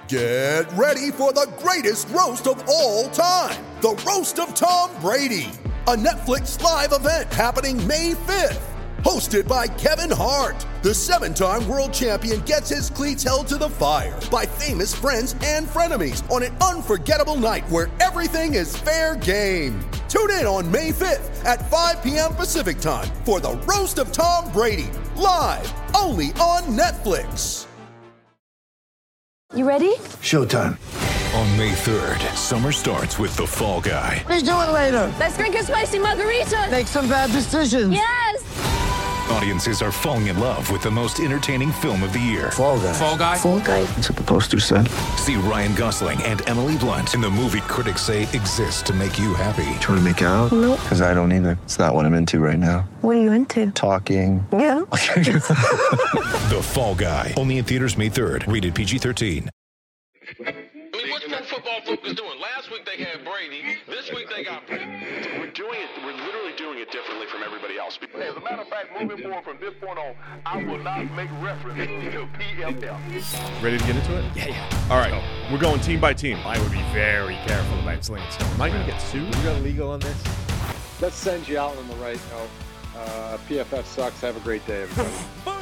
Get ready for the greatest roast of all time, the Roast of Tom Brady, a Netflix live event happening May 5th. Hosted by Kevin Hart, the 7-time world champion gets his cleats held to the fire by famous friends and frenemies on an unforgettable night where everything is fair game. Tune in on May 5th at 5 p.m. Pacific time for the Roast of Tom Brady, live only on Netflix. You ready? Showtime. On May 3rd, summer starts with The Fall Guy. Let's do it later. Let's drink a spicy margarita. Make some bad decisions. Yes! Audiences are falling in love with the most entertaining film of the year. Fall Guy. Fall Guy? Fall guy. That's what the poster said. See Ryan Gosling and Emily Blunt in the movie critics say exists to make you happy. Trying to make it out? Nope. Because I don't either. It's not what I'm into right now. What are you into? Talking. Yeah. The Fall Guy. Only in theaters May 3rd. Rated PG-13. I mean, what's Pro Football Focus doing? Last week they had Brady. This week they got Brady. We're literally doing it differently from everybody else. As a matter of fact, moving forward from this point on, I will not make reference to PFL. Ready to get into it? Yeah. All right. We're going team by team. I would be very careful about slinging stuff. Am I going to get sued? You got legal on this? Let's send you out on the right note. PFF sucks. Have a great day, everybody.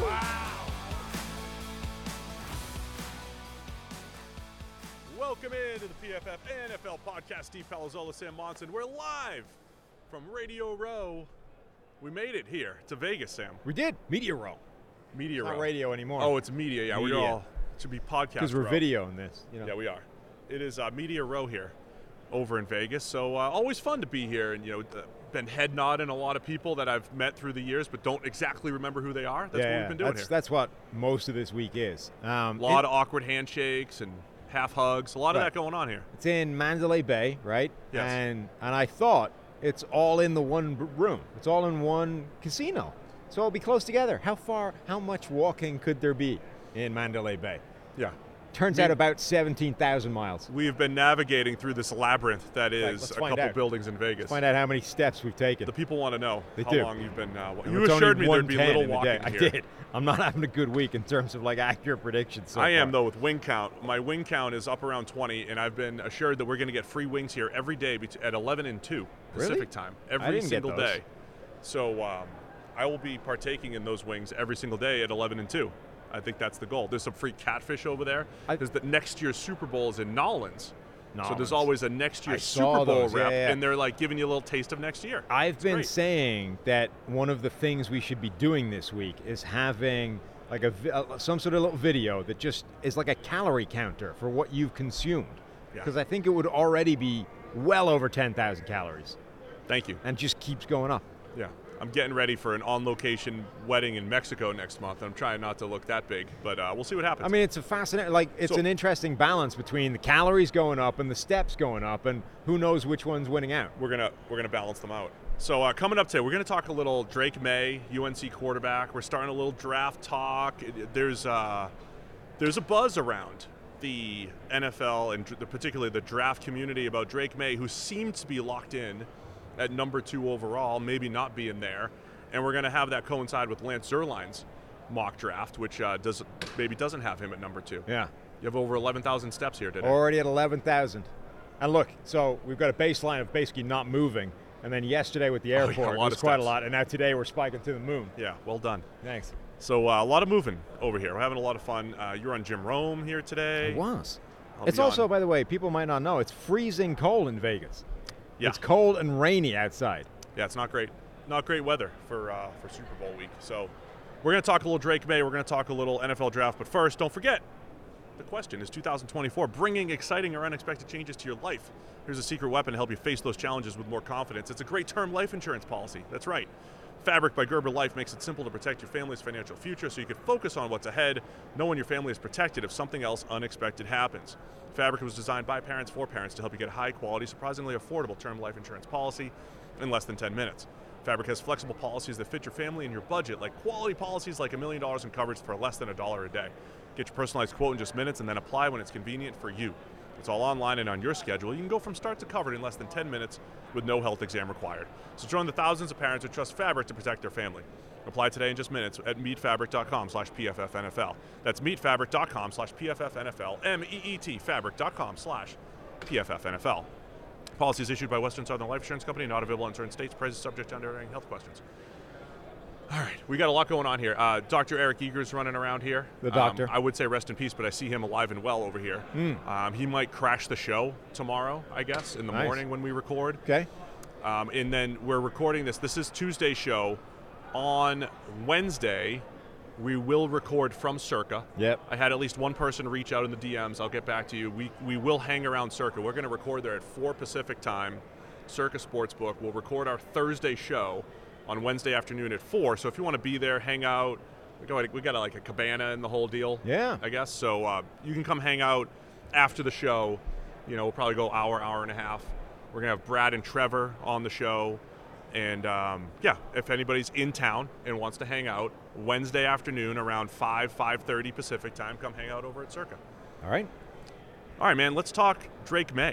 Welcome into the PFF NFL podcast. Steve Palazzolo, Sam Monson. We're live from Radio Row. We made it here to Vegas, Sam. We did. Media Row. Media Row. Not radio anymore. Oh, it's media. Yeah, Media. we all it should be podcast. Because we're row. videoing this. You know. Yeah, we are. It is Media Row here, over in Vegas. So always fun to be here, and been head nodding a lot of people that I've met through the years, but don't exactly remember who they are. That's what we've been doing here. That's what most of this week is. A lot of awkward handshakes and half hugs. A lot of that going on here. It's in Mandalay Bay, right? Yes. And I thought it's all in the one room. It's all in one casino. So it'll be close together. How much walking could there be in Mandalay Bay? Yeah. Turns out about 17,000 miles. We've been navigating through this labyrinth that is a couple buildings in Vegas. Let's find out how many steps we've taken. The people want to know how long you've been. You assured me there'd be little walking here. I did. I'm not having a good week in terms of accurate predictions. I am though with wing count. My wing count is up around 20, and I've been assured that we're going to get free wings here every day at 11 and 2 Pacific time every single day. So I will be partaking in those wings every single day at 11 and 2. I think that's the goal. There's some free catfish over there. Because the next year's Super Bowl is in Nolans. So there's always a next year's Super Bowl rep, and they're giving you a little taste of next year. I've been saying that one of the things we should be doing this week is having some sort of little video that just is like a calorie counter for what you've consumed. Because I think it would already be well over 10,000 calories. Thank you. And just keeps going up. Yeah. I'm getting ready for an on-location wedding in Mexico next month. I'm trying not to look that big, but we'll see what happens. I mean, it's a fascinating, an interesting balance between the calories going up and the steps going up, and who knows which one's winning out. We're gonna balance them out. So coming up today, we're gonna talk a little Drake May, UNC quarterback. We're starting a little draft talk. There's a buzz around the NFL and particularly the draft community about Drake May, who seemed to be locked in at number 2 overall, maybe not being there. And we're going to have that coincide with Lance Zierlein's mock draft, which doesn't have him at number 2. Yeah. You have over 11,000 steps here today. Already at 11,000. And look, so we've got a baseline of basically not moving. And then yesterday with the airport, it was quite a lot. And now today we're spiking to the moon. Yeah, well done. Thanks. So a lot of moving over here. We're having a lot of fun. You're on Jim Rome here today. I was. It's also, by the way, people might not know, it's freezing cold in Vegas. Yeah. It's cold and rainy outside. Yeah, it's not great. Not great weather for Super Bowl week. So we're going to talk a little Drake May. We're going to talk a little NFL draft. But first, don't forget, the question is 2024 bringing exciting or unexpected changes to your life. Here's a secret weapon to help you face those challenges with more confidence. It's a great term life insurance policy. That's right. Fabric by Gerber Life makes it simple to protect your family's financial future so you can focus on what's ahead, knowing your family is protected if something else unexpected happens. Fabric was designed by parents for parents to help you get a high-quality, surprisingly affordable term life insurance policy in less than 10 minutes. Fabric has flexible policies that fit your family and your budget, like quality policies like $1 million in coverage for less than $1 a day. Get your personalized quote in just minutes and then apply when it's convenient for you. It's all online and on your schedule. You can go from start to covered in less than 10 minutes with no health exam required. So join the thousands of parents who trust Fabric to protect their family. Apply today in just minutes at meetfabric.com/PFFNFL. That's meetfabric.com/PFFNFL. MEET fabric.com/PFFNFL. Policies issued by Western Southern Life Insurance Company, not available in certain states. Prices subject to underwriting health questions. All right, we got a lot going on here. Dr. Eric Eager's running around here. The doctor. I would say rest in peace, but I see him alive and well over here. He might crash the show tomorrow, I guess, in the morning when we record. Okay. And then we're recording this. This is Tuesday's show. On Wednesday, we will record from Circa. Yep. I had at least one person reach out in the DMs. I'll get back to you. We will hang around Circa. We're going to record there at 4 Pacific time, Circa Sportsbook. We'll record our Thursday show on Wednesday afternoon at 4. So if you want to be there, hang out. We got like a cabana and the whole deal. Yeah. I guess. So you can come hang out after the show. You know, we'll probably go hour and a half. We're going to have Brad and Trevor on the show. And, if anybody's in town and wants to hang out, Wednesday afternoon around 5:30 Pacific time, come hang out over at Circa. All right, man, let's talk Drake May.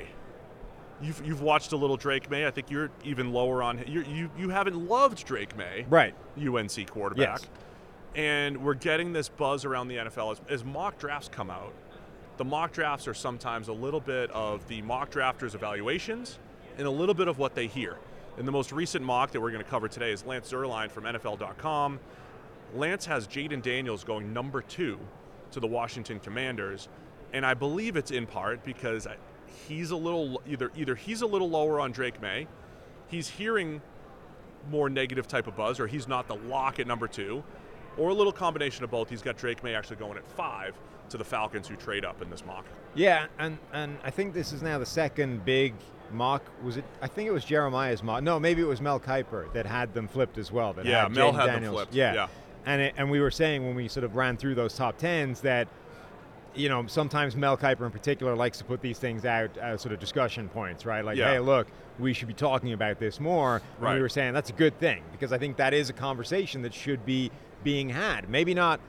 You've watched a little Drake May. I think you're even lower on – you haven't loved Drake May. Right. UNC quarterback. Yes. And we're getting this buzz around the NFL. As mock drafts come out, the mock drafts are sometimes a little bit of the mock drafters' evaluations and a little bit of what they hear. And the most recent mock that we're going to cover today is Lance Zierlein from NFL.com. Lance has Jaden Daniels going number 2 to the Washington Commanders, and I believe it's in part because he's a little either he's a little lower on Drake May, he's hearing more negative type of buzz, or he's not the lock at number 2, or a little combination of both. He's got Drake May actually going at 5 to the Falcons, who trade up in this mock. Yeah, and I think this is now the second big mock. Was it? I think it was Jeremiah's mock. No, maybe it was Mel Kiper that had them flipped as well. Mel had them flipped. Yeah. And we were saying when we sort of ran through those top 10s that, you know, sometimes Mel Kiper in particular likes to put these things out as sort of discussion points, right? Like, hey, look, we should be talking about this more. And we were saying that's a good thing, because I think that is a conversation that should be being had. Maybe not.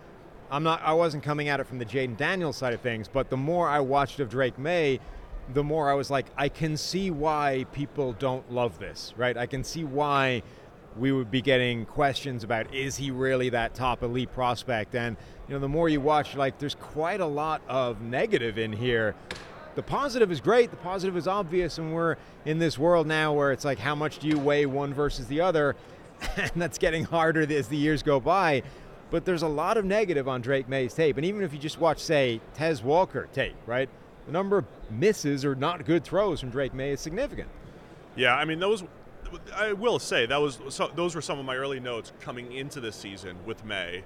I wasn't coming at it from the Jaden Daniels side of things, but the more I watched of Drake May, the more I was like, I can see why people don't love this, right? I can see why we would be getting questions about, is he really that top elite prospect? And, you know, the more you watch, like, there's quite a lot of negative in here. The positive is great. The positive is obvious. And we're in this world now where it's like, how much do you weigh one versus the other? And that's getting harder as the years go by. But there's a lot of negative on Drake May's tape. And even if you just watch, say, Tez Walker tape, right? The number of misses or not good throws from Drake May is significant. Yeah, I mean, those, I will say, those were some of my early notes coming into this season with May.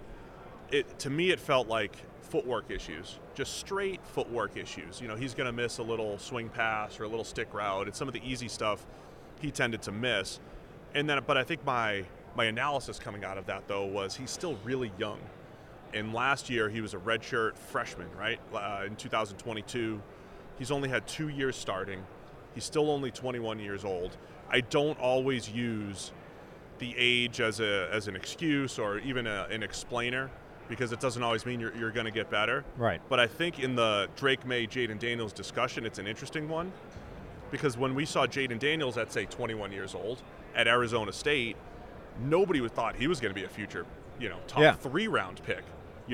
To me, it felt like footwork issues, just straight footwork issues. You know, he's going to miss a little swing pass or a little stick route. It's some of the easy stuff he tended to miss. But I think my analysis coming out of that, though, was he's still really young. And last year, he was a redshirt freshman, right? In 2022, he's only had 2 years starting. He's still only 21 years old. I don't always use the age as an excuse or even an explainer, because it doesn't always mean you're going to get better. Right. But I think in the Drake May, Jaden Daniels discussion, it's an interesting one, because when we saw Jaden Daniels at, say, 21 years old at Arizona State, nobody thought he was going to be a future, top 3 round pick.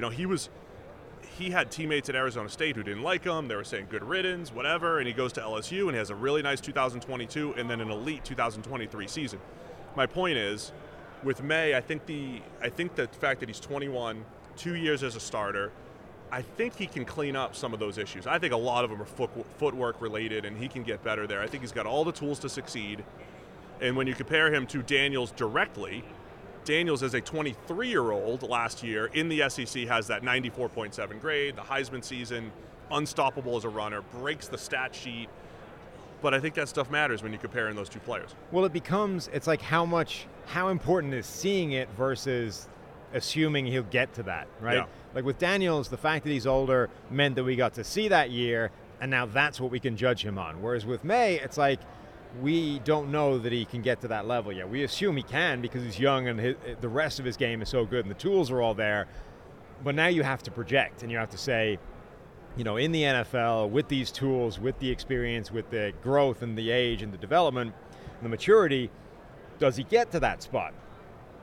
He had teammates at Arizona State who didn't like him. They were saying good riddance, whatever, and he goes to LSU and he has a really nice 2022 and then an elite 2023 season. My point is, with May, I think the fact that he's 21, 2 years as a starter, I think he can clean up some of those issues. I think a lot of them are footwork related, and he can get better there. I think he's got all the tools to succeed. And when you compare him to Daniels directly, Daniels as a 23-year-old last year in the SEC has that 94.7 grade, the Heisman season, unstoppable as a runner, breaks the stat sheet. But I think that stuff matters when you're comparing those two players. Well, it's like how important is seeing it versus assuming he'll get to that, right? Yeah. Like with Daniels, the fact that he's older meant that we got to see that year, and now that's what we can judge him on. Whereas with May, it's like, we don't know that he can get to that level yet. We assume he can because he's young and the rest of his game is so good and the tools are all there. But now you have to project and you have to say, in the NFL, with these tools, with the experience, with the growth and the age and the development and the maturity, does he get to that spot?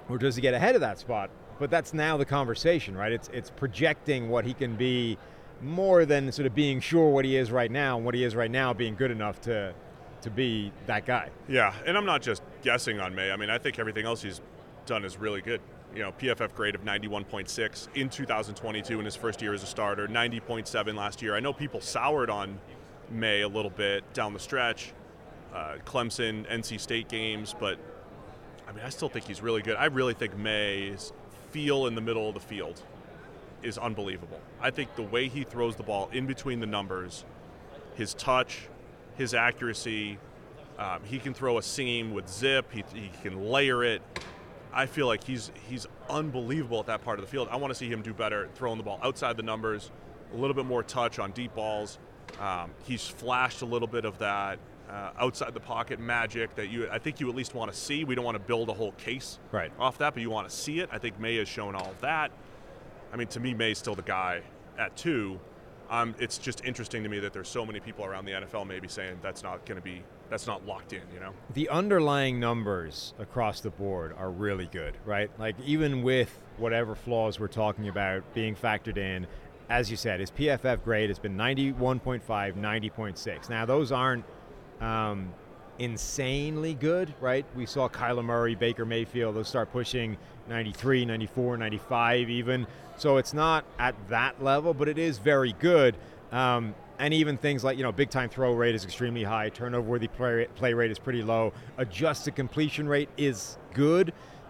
or does he get ahead of that spot? But that's now the conversation, right? It's projecting what he can be more than sort of being sure what he is right now, and what he is right now being good enough to be that guy. Yeah, and I'm not just guessing on May. I mean, I think everything else he's done is really good. You know, PFF grade of 91.6 in 2022 in his first year as a starter, 90.7 last year. I know people soured on May a little bit down the stretch, Clemson, NC State games, but I mean, I still think he's really good. I really think May's feel in the middle of the field is unbelievable. I think the way he throws the ball in between the numbers, his touch, his accuracy, he can throw a seam with zip, he can layer it. I feel like he's unbelievable at that part of the field. I want to see him do better throwing the ball outside the numbers, a little bit more touch on deep balls. He's flashed a little bit of that outside the pocket magic that I think you at least want to see. We don't want to build a whole case off that, but you want to see it. I think May has shown all of that. I mean, to me, May's still the guy at 2. It's just interesting to me that there's so many people around the NFL maybe saying that's not locked in, you know? The underlying numbers across the board are really good, right? Like, even with whatever flaws we're talking about being factored in, as you said, his PFF grade has been 91.5, 90.6. Now, those aren't insanely good, right? We saw Kyler Murray, Baker Mayfield, those start pushing 93, 94, 95 even. So it's not at that level, but it is very good. And even things like, big time throw rate is extremely high. Turnover worthy play rate is pretty low. Adjusted completion rate is good.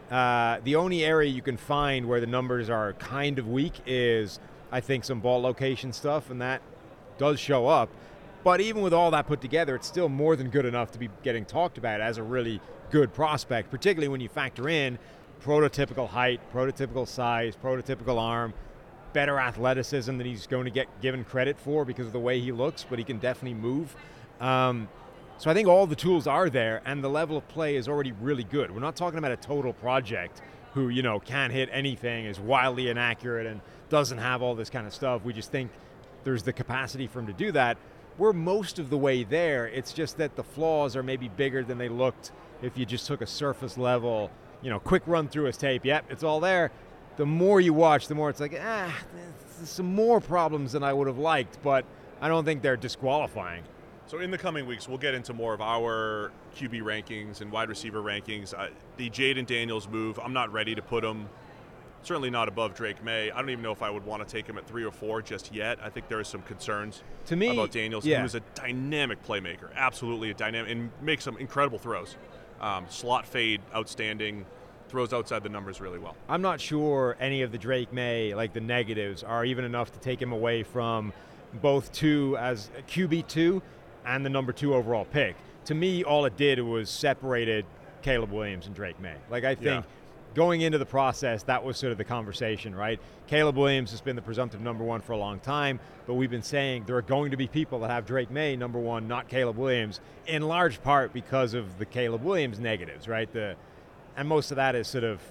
The only area you can find where the numbers are kind of weak is, I think, some ball location stuff, and that does show up. But even with all that put together, it's still more than good enough to be getting talked about as a really good prospect, particularly when you factor in prototypical height, prototypical size, prototypical arm, better athleticism than he's going to get given credit for because of the way he looks, but he can definitely move. So I think all the tools are there, and the level of play is already really good. We're not talking about a total project who, can't hit anything, is wildly inaccurate, and doesn't have all this kind of stuff. We just think there's the capacity for him to do that. We're most of the way there. It's just that the flaws are maybe bigger than they looked if you just took a surface level, quick run through his tape. Yep, it's all there. The more you watch, the more it's like, there's some more problems than I would have liked, but I don't think they're disqualifying. So in the coming weeks, we'll get into more of our QB rankings and wide receiver rankings. The Jayden Daniels move, I'm not ready to put him, certainly not above Drake May. I don't even know if I would want to take him at 3 or 4 just yet. I think there are some concerns to me about Daniels, who is a dynamic playmaker, absolutely a dynamic, and makes some incredible throws. Slot fade, outstanding, throws outside the numbers really well. I'm not sure any of the Drake May, like the negatives, are even enough to take him away from both 2 as QB2 and the number 2 overall pick. To me, all it did was separated Caleb Williams and Drake May. Like, I think going into the process, that was sort of the conversation, right? Caleb Williams has been the presumptive number 1 for a long time, but we've been saying there are going to be people that have Drake May number 1, not Caleb Williams, in large part because of the Caleb Williams negatives, right? And most of that is sort of...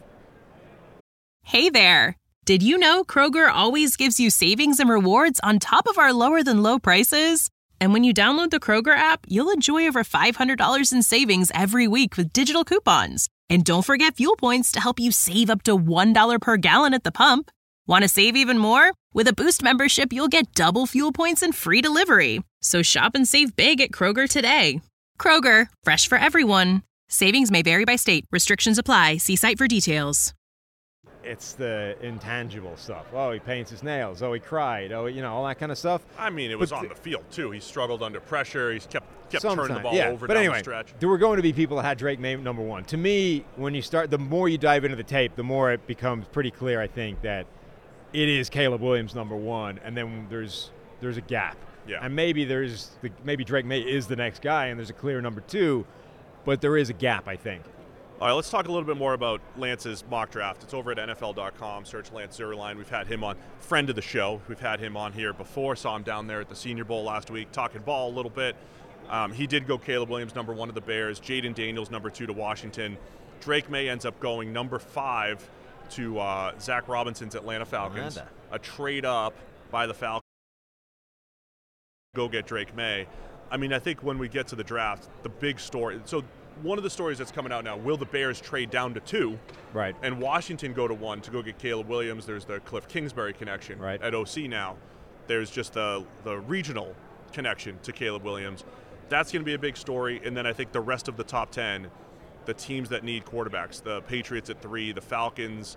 Hey there! Did you know Kroger always gives you savings and rewards on top of our lower-than-low prices? And when you download the Kroger app, you'll enjoy over $500 in savings every week with digital coupons. And don't forget fuel points to help you save up to $1 per gallon at the pump. Want to save even more? With a Boost membership, you'll get double fuel points and free delivery. So shop and save big at Kroger today. Kroger, fresh for everyone. Savings may vary by state. Restrictions apply. See site for details. It's the intangible stuff. Oh, he paints his nails. Oh, he cried. Oh, all that kind of stuff. I mean, it was on the field, too. He struggled under pressure. He's kept turning the ball over but down anyway, the stretch. There were going to be people that had Drake May number 1. To me, when you start, the more you dive into the tape, the more it becomes pretty clear, I think, that it is Caleb Williams number 1, and then there's a gap. Yeah. And maybe maybe Drake May is the next guy, and there's a clear number 2, but there is a gap, I think. All right, let's talk a little bit more about Lance's mock draft. It's over at NFL.com. Search Lance Zierlein. We've had him on, friend of the show. We've had him on here before. Saw him down there at the Senior Bowl last week, talking ball a little bit. He did go Caleb Williams, number 1 to the Bears. Jayden Daniels, number 2 to Washington. Drake May ends up going number 5 to Zach Robinson's Atlanta Falcons. A trade up by the Falcons. Go get Drake May. I mean, I think when we get to the draft, the big story. So one of the stories that's coming out now, will the Bears trade down to 2? Right. And Washington go to 1 to go get Caleb Williams. There's the Cliff Kingsbury connection at OC now. There's just the regional connection to Caleb Williams. That's going to be a big story. And then I think the rest of the top 10, the teams that need quarterbacks, the Patriots at 3, the Falcons,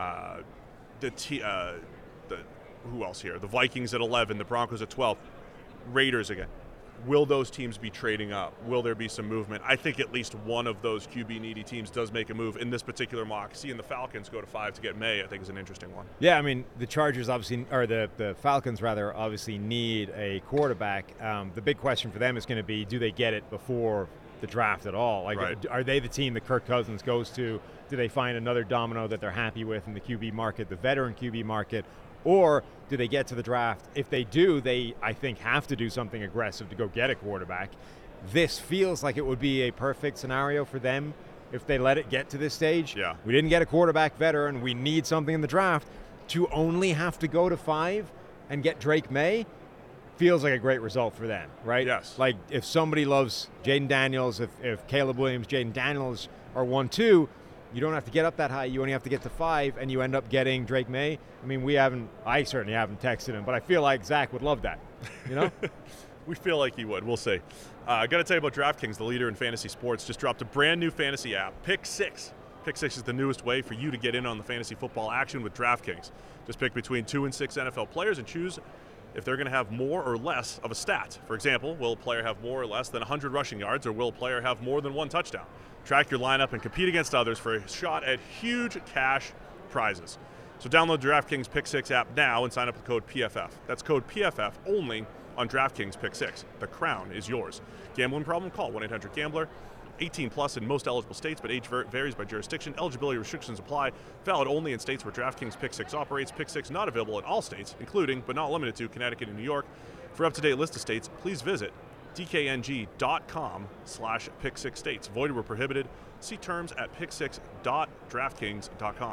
who else here? The Vikings at 11, the Broncos at 12, Raiders again. Will those teams be trading up? Will there be some movement? I think at least one of those QB-needy teams does make a move in this particular mock. Seeing the Falcons go to 5 to get May, I think, is an interesting one. Yeah, I mean, the Chargers obviously, or the Falcons rather, obviously need a quarterback. The big question for them is going to be, do they get it before the draft at all? Like, are they the team that Kirk Cousins goes to? Do they find another domino that they're happy with in the QB market, the veteran QB market? Or do they get to the draft? If they do, they, I think, have to do something aggressive to go get a quarterback. This feels like it would be a perfect scenario for them if they let it get to this stage. Yeah. We didn't get a quarterback veteran. We need something in the draft. To only have to go to 5 and get Drake May feels like a great result for them, right? Yes. Like, if somebody loves Jaden Daniels, if Caleb Williams, Jaden Daniels are 1-2, you don't have to get up that high. You only have to get to 5, and you end up getting Drake May. I mean, I certainly haven't texted him, but I feel like Zach would love that, you know? We feel like he would. We'll see. I got to tell you about DraftKings, the leader in fantasy sports, just dropped a brand new fantasy app, Pick 6. Pick 6 is the newest way for you to get in on the fantasy football action with DraftKings. Just pick between 2 and 6 NFL players and choose if they're going to have more or less of a stat. For example, will a player have more or less than 100 rushing yards, or will a player have more than 1 touchdown? Track your lineup and compete against others for a shot at huge cash prizes. So download the DraftKings Pick 6 app now and sign up with code PFF. That's code PFF only on DraftKings Pick 6. The crown is yours. Gambling problem? Call 1-800-GAMBLER. 18 plus in most eligible states, but age varies by jurisdiction. Eligibility restrictions apply. Valid only in states where DraftKings Pick 6 operates. Pick 6 not available in all states, including but not limited to Connecticut and New York. For up-to-date list of states, please visit dkng.com/pick6states. Void where prohibited. See terms at pick6.draftkings.com.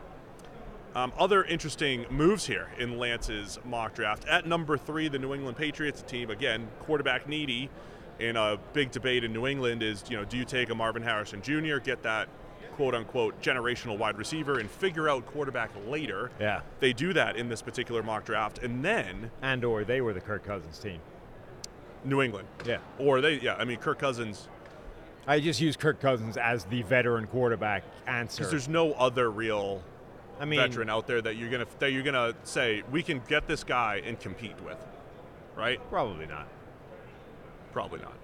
Other interesting moves here in Lance's mock draft. At number 3, the New England Patriots team, again, quarterback needy. And a big debate in New England is, do you take a Marvin Harrison Jr., get that quote-unquote generational wide receiver, and figure out quarterback later? Yeah. They do that in this particular mock draft. And then... or they were the Kirk Cousins team. New England. Yeah. Or Kirk Cousins... I just use Kirk Cousins as the veteran quarterback answer. Because there's no other real veteran out there that you're gonna say, we can get this guy and compete with, right? Probably not. Probably not.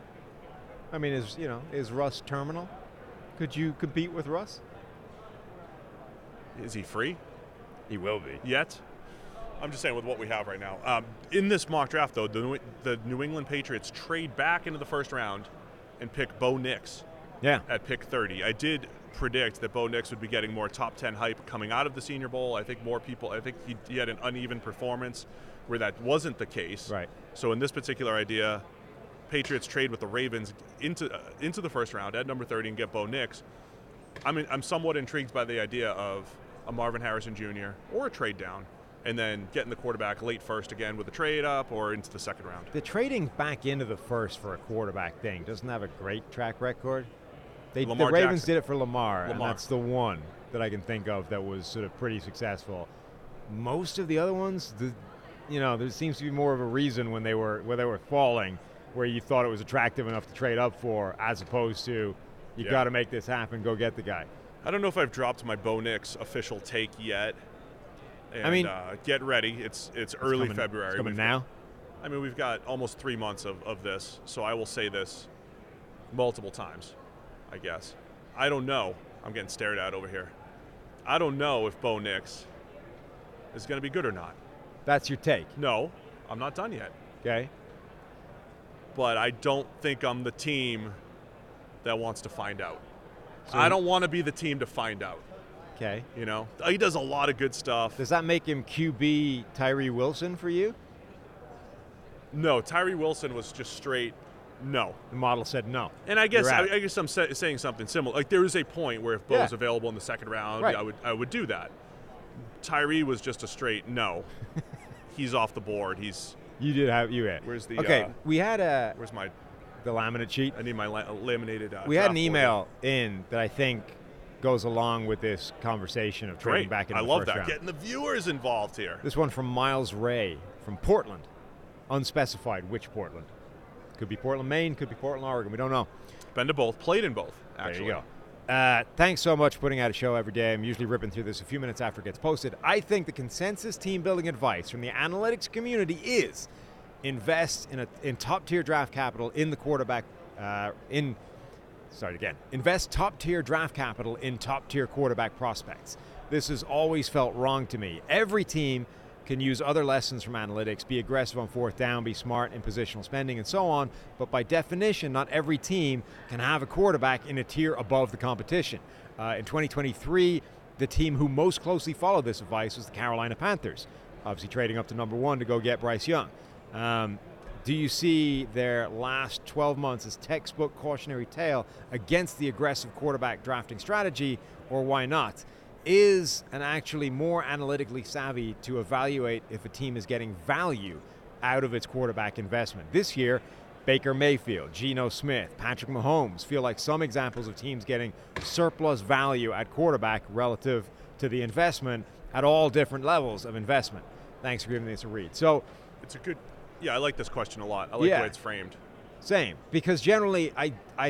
I mean, is Russ terminal? Could you compete with Russ? Is he free? He will be. Yet? I'm just saying with what we have right now. In this mock draft, though, the New England Patriots trade back into the first round and pick Bo Nix at pick 30. I did predict that Bo Nix would be getting more top 10 hype coming out of the Senior Bowl. I think he had an uneven performance where that wasn't the case. Right. So in this particular idea, Patriots trade with the Ravens into the first round at number 30 and get Bo Nix. I'm somewhat intrigued by the idea of a Marvin Harrison Jr. or a trade down, and then getting the quarterback late first again with a trade up or into the second round. The trading back into the first for a quarterback thing doesn't have a great track record. The Ravens did it for Lamar, and that's the one that I can think of that was sort of pretty successful. Most of the other ones, there seems to be more of a reason when they were falling, where you thought it was attractive enough to trade up for, as opposed to you got to make this happen, go get the guy. I don't know if I've dropped my Bo Nix official take yet. And, get ready. It's early February. It's coming now? We've got almost 3 months of this, so I will say this multiple times, I guess. I don't know. I'm getting stared at over here. I don't know if Bo Nix is going to be good or not. That's your take? No, I'm not done yet. Okay. But I don't think I'm the team that wants to find out. So I don't want to be the team to find out. Okay. He does a lot of good stuff. Does that make him QB Tyree Wilson for you? No, Tyree Wilson was just straight no. The model said no. And I guess I'm saying something similar. Like, there is a point where if Bo's available in the second round, right, I would do that. Tyree was just a straight no. He's off the board. You had. Where's the? Okay, we had a. Where's my the laminate sheet. I need my laminated. We had an draft email in that I think goes along with this conversation of trading Great. back in I the love first that. round. Getting the viewers involved here. This one from Miles Ray from Portland. Unspecified which Portland. Could be Portland, Maine. Could be Portland, Oregon. We don't know. Been to both. Played in both, actually. There you go. Thanks so much for putting out a show every day. I'm usually ripping through this a few minutes after it gets posted. I think the consensus team building advice from the analytics community is invest in top-tier draft capital in the quarterback Invest top-tier draft capital in top-tier quarterback prospects. This has always felt wrong to me. Every team can use other lessons from analytics, be aggressive on fourth down, be smart in positional spending, and so on. But by definition, not every team can have a quarterback in a tier above the competition. In 2023, the team who most closely followed this advice was the Carolina Panthers, obviously trading up to number 1 to go get Bryce Young. Do you see their last 12 months as textbook cautionary tale against the aggressive quarterback drafting strategy, or why not? Is an actually more analytically savvy to evaluate if a team is getting value out of its quarterback investment. This year, Baker Mayfield, Geno Smith, Patrick Mahomes feel like some examples of teams getting surplus value at quarterback relative to the investment at all different levels of investment. Thanks for giving this a read. So it's a good, I like this question a lot. I like the way it's framed. Same, because generally I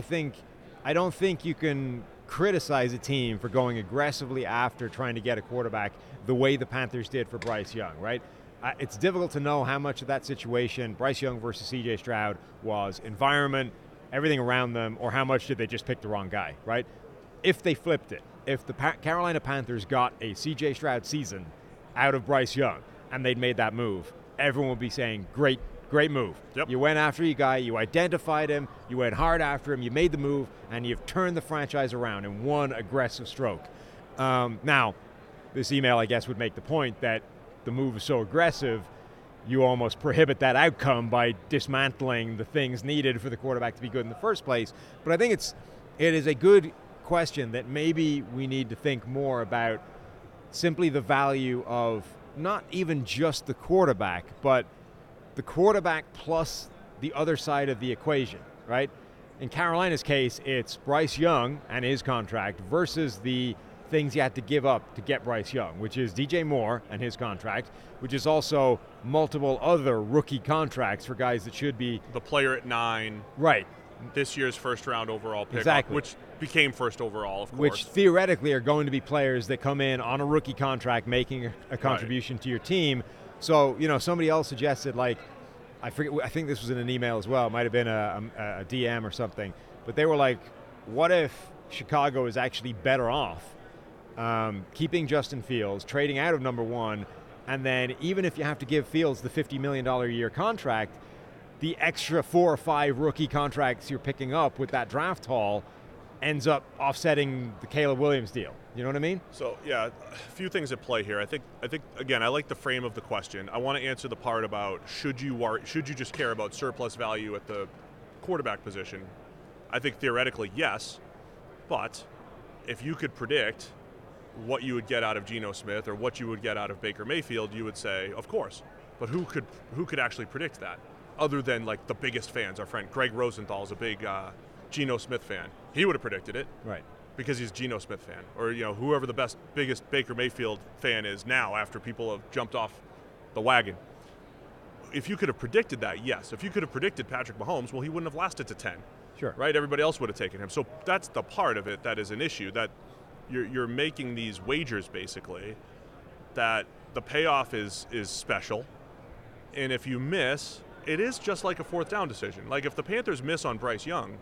don't think you can criticize a team for going aggressively after trying to get a quarterback the way the Panthers did for Bryce Young, right? It's difficult to know how much of that situation, Bryce Young versus C.J. Stroud, was environment, everything around them, or how much did they just pick the wrong guy, right? If they flipped it, if the Carolina Panthers got a C.J. Stroud season out of Bryce Young and they'd made that move, everyone would be saying, great move. Yep. You went after your guy, you identified him, you went hard after him, you made the move, and you've turned the franchise around in one aggressive stroke. Now, this email, I guess, would make the point that the move is so aggressive, you almost prohibit that outcome by dismantling the things needed for the quarterback to be good in the first place. But I think it is a good question that maybe we need to think more about simply the value of not even just the quarterback, but the quarterback plus the other side of the equation, right? In Carolina's case, it's Bryce Young and his contract versus the things you had to give up to get Bryce Young, which is DJ Moore and his contract, which is also multiple other rookie contracts for guys that should be the player at 9. Right. This year's first round overall pick, exactly. Which became first overall, of course. Which theoretically are going to be players that come in on a rookie contract making a contribution to your team. So, somebody else suggested, I think this was in an email as well, it might have been a DM or something, but they were like, what if Chicago is actually better off keeping Justin Fields, trading out of number 1, and then even if you have to give Fields the $50 million a year contract, the extra 4 or 5 rookie contracts you're picking up with that draft haul ends up offsetting the Caleb Williams deal. You know what I mean? So, a few things at play here. I think again, I like the frame of the question. I want to answer the part about should you just care about surplus value at the quarterback position? I think theoretically, yes. But if you could predict what you would get out of Geno Smith or what you would get out of Baker Mayfield, you would say, of course. But who could actually predict that? Other than the biggest fans. Our friend Greg Rosenthal is a big Geno Smith fan. He would have predicted it. Right. Because he's a Geno Smith fan, or whoever the biggest Baker Mayfield fan is now after people have jumped off the wagon. If you could have predicted that, yes. If you could have predicted Patrick Mahomes, well, he wouldn't have lasted to 10. Sure. Right? Everybody else would have taken him. So that's the part of it that is an issue, that you're making these wagers basically that the payoff is special, and if you miss, it is just like a fourth down decision. Like if the Panthers miss on Bryce Young,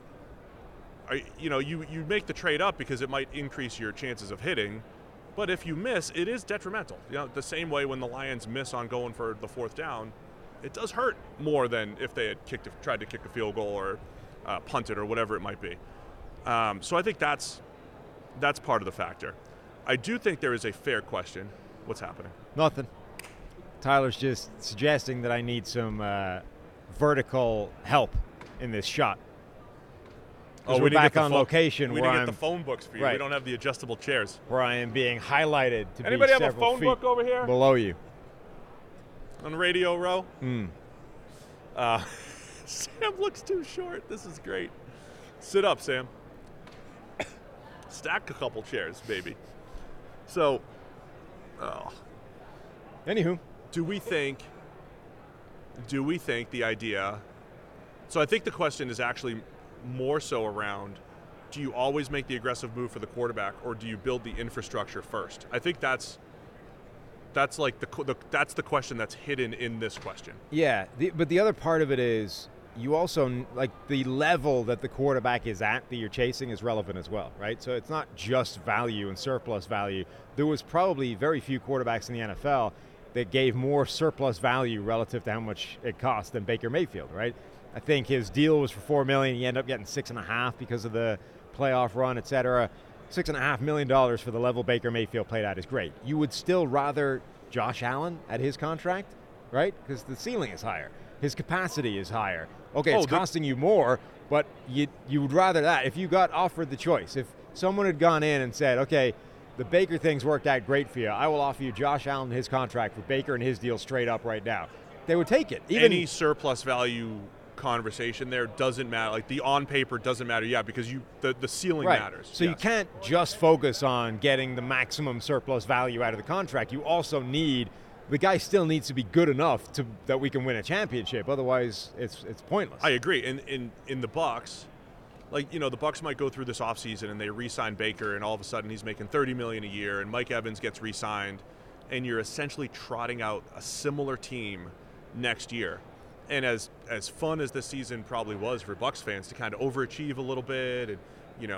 you make the trade up because it might increase your chances of hitting, but if you miss, it is detrimental. The same way when the Lions miss on going for the fourth down, it does hurt more than if they had tried to kick a field goal or punted or whatever it might be. So I think that's part of the factor. I do think there is a fair question. What's happening? Nothing. Tyler's just suggesting that I need some vertical help in this shot. We're back on location. We didn't get the phone books for you. Right. We don't have the adjustable chairs. Where I am being highlighted to Anybody be have a phone book over here? Below you. On Radio Row? Sam looks too short. This is great. Sit up, Sam. Stack a couple chairs, baby. So, Anywho. Do we think the idea... So I think the question is actually more so around, do you always make the aggressive move for the quarterback, or do you build the infrastructure first? I think that's like that's the question that's hidden in this question. Yeah, but the other part of it is you also, like, the level that the quarterback is at that you're chasing is relevant as well, right? So it's not just value and surplus value. There was probably very few quarterbacks in the NFL that gave more surplus value relative to how much it cost than Baker Mayfield, right? I think his deal was for $4 million. He ended up getting $6.5 million because of the playoff run, et cetera. $6.5 million for the level Baker Mayfield played at is great. You would still rather Josh Allen at his contract, right? Because the ceiling is higher. His capacity is higher. Okay, it's costing you more, but you would rather that. If you got offered the choice, if someone had gone in and said, okay, the Baker thing's worked out great for you, I will offer you Josh Allen his contract with Baker and his deal straight up right now, they would take it. Any surplus value conversation there doesn't matter. Like, the on paper doesn't matter, because the ceiling matters. So you can't just focus on getting the maximum surplus value out of the contract. You also need, the guy still needs to be good enough that we can win a championship. Otherwise, it's pointless. I agree. In the Bucs, like, the Bucs might go through this offseason and they re-sign Baker, and all of a sudden he's making $30 million a year, and Mike Evans gets re-signed, and you're essentially trotting out a similar team next year. And as fun as this season probably was for Bucs fans to kind of overachieve a little bit and,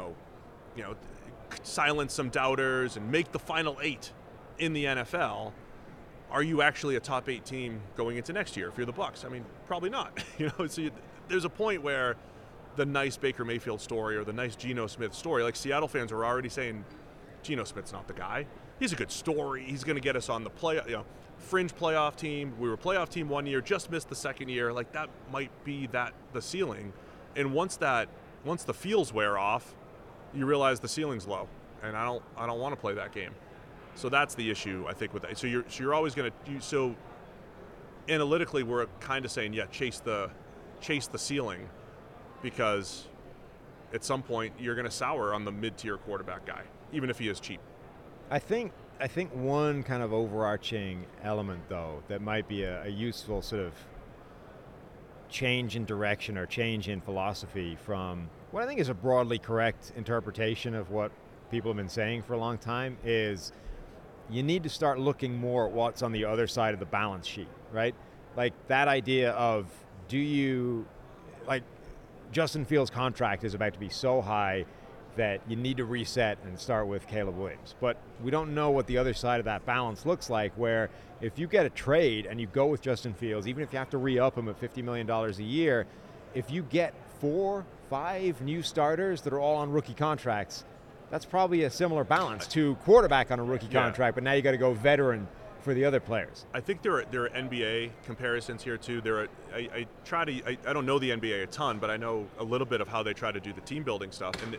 silence some doubters and make the final 8 in the NFL, are you actually a top 8 team going into next year if you're the Bucs? I mean, probably not. So there's a point where the nice Baker Mayfield story or the nice Geno Smith story, like, Seattle fans are already saying, Geno Smith's not the guy. He's a good story. He's going to get us on the fringe playoff team. We were a playoff team one year, just missed the second year. Like, that might be the ceiling. And once the feels wear off, you realize the ceiling's low, and I don't want to play that game. So that's the issue, I think, with that. So you're always going to. So analytically, we're kind of saying, chase the ceiling, because at some point you're going to sour on the mid-tier quarterback guy, even if he is cheap. I think one kind of overarching element, though, that might be a useful sort of change in direction or change in philosophy from what I think is a broadly correct interpretation of what people have been saying for a long time is you need to start looking more at what's on the other side of the balance sheet, right? Like, that idea of, Justin Fields' contract is about to be so high that you need to reset and start with Caleb Williams. But we don't know what the other side of that balance looks like, where if you get a trade and you go with Justin Fields, even if you have to re-up him at $50 million a year, if you get 4-5 new starters that are all on rookie contracts, that's probably a similar balance to quarterback on a rookie contract, but now you got to go veteran for the other players. I think there are NBA comparisons here too. I don't know the NBA a ton, but I know a little bit of how they try to do the team building stuff. And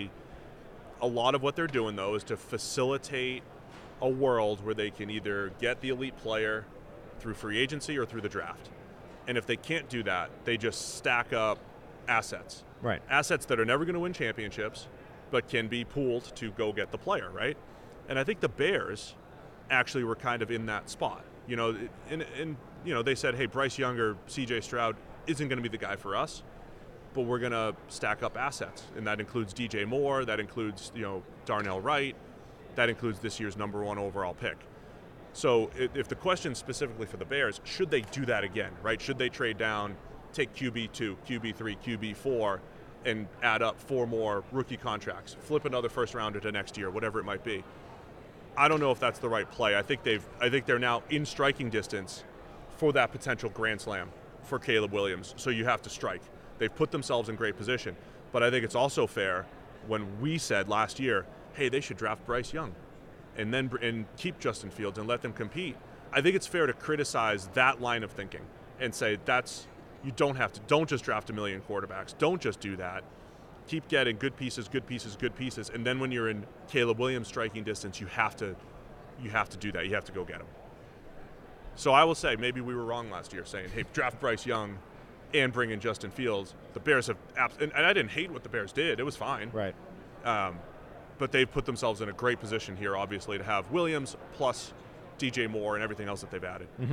a lot of what they're doing though is to facilitate a world where they can either get the elite player through free agency or through the draft. And if they can't do that, they just stack up assets. Right. Assets that are never going to win championships, but can be pooled to go get the player, right? And I think the Bears actually were kind of in that spot. They said, hey, Bryce Young or CJ Stroud isn't going to be the guy for us, but we're going to stack up assets. And that includes DJ Moore, that includes, Darnell Wright, that includes this year's number 1 overall pick. So if the question specifically for the Bears, should they do that again, right? Should they trade down, take QB2, QB3, QB4, and add up 4 more rookie contracts, flip another first rounder to next year, whatever it might be? I don't know if that's the right play. I think they're now in striking distance for that potential grand slam for Caleb Williams. So you have to strike. They've put themselves in great position. But I think it's also fair when we said last year, hey, they should draft Bryce Young and keep Justin Fields and let them compete. I think it's fair to criticize that line of thinking and say don't just draft a million quarterbacks. Don't just do that. Keep getting good pieces, and then when you're in Caleb Williams striking distance, you have to do that. You have to go get him. So I will say maybe we were wrong last year saying, hey, draft Bryce Young and bring in Justin Fields. The Bears have and I didn't hate what the Bears did. It was fine. Right. But they've put themselves in a great position here, obviously, to have Williams plus DJ Moore and everything else that they've added. Mm-hmm.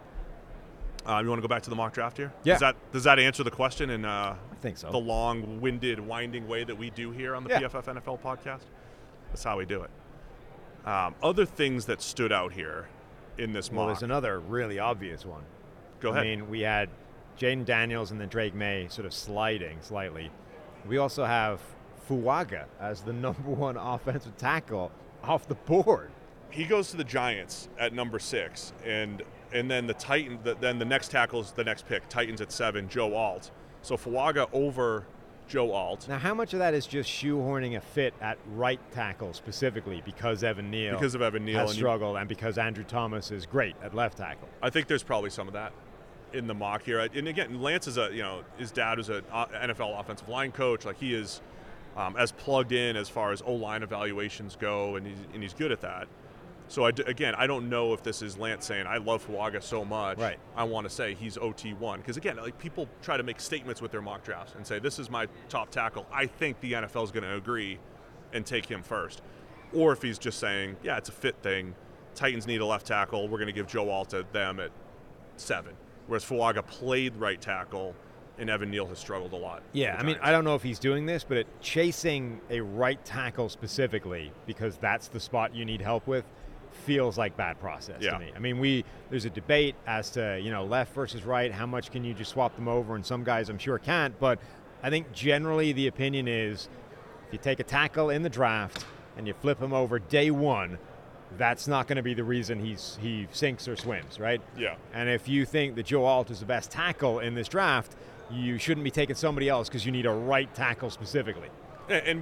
You want to go back to the mock draft here? Yeah. Does that answer the question in I think so. the long-winded, winding way that we do here on the PFF NFL podcast? That's how we do it. Other things that stood out here in this mock. Well, there's another really obvious one. Go ahead. I mean, we had Jaden Daniels and then Drake May sort of sliding slightly. We also have Fuaga as the number 1 offensive tackle off the board. He goes to the Giants at number 6, and then the next tackle is the next pick. Titans at 7, Joe Alt. So Fuaga over Joe Alt. Now, how much of that is just shoehorning a fit at right tackle specifically because Evan Neal has struggled and because Andrew Thomas is great at left tackle? I think there's probably some of that in the mock here. And again, Lance is his dad was an NFL offensive line coach. Like, he is as plugged in as far as O-line evaluations go, and he's good at that. So, I don't know if this is Lance saying, I love Fuaga so much, right. I want to say he's OT1. Because, again, like, people try to make statements with their mock drafts and say, this is my top tackle. I think the NFL is going to agree and take him first. Or if he's just saying, yeah, it's a fit thing. Titans need a left tackle. We're going to give Joe Alt to them at 7. Whereas Fuaga played right tackle, and Evan Neal has struggled a lot. Yeah, I mean, I don't know if he's doing this, but chasing a right tackle specifically, because that's the spot you need help with, feels like bad process to me. I mean, there's a debate as to, left versus right, how much can you just swap them over, and some guys I'm sure can't, but I think generally the opinion is if you take a tackle in the draft and you flip him over day 1, that's not going to be the reason he sinks or swims, right? Yeah. And if you think that Joe Alt is the best tackle in this draft, you shouldn't be taking somebody else because you need a right tackle specifically. And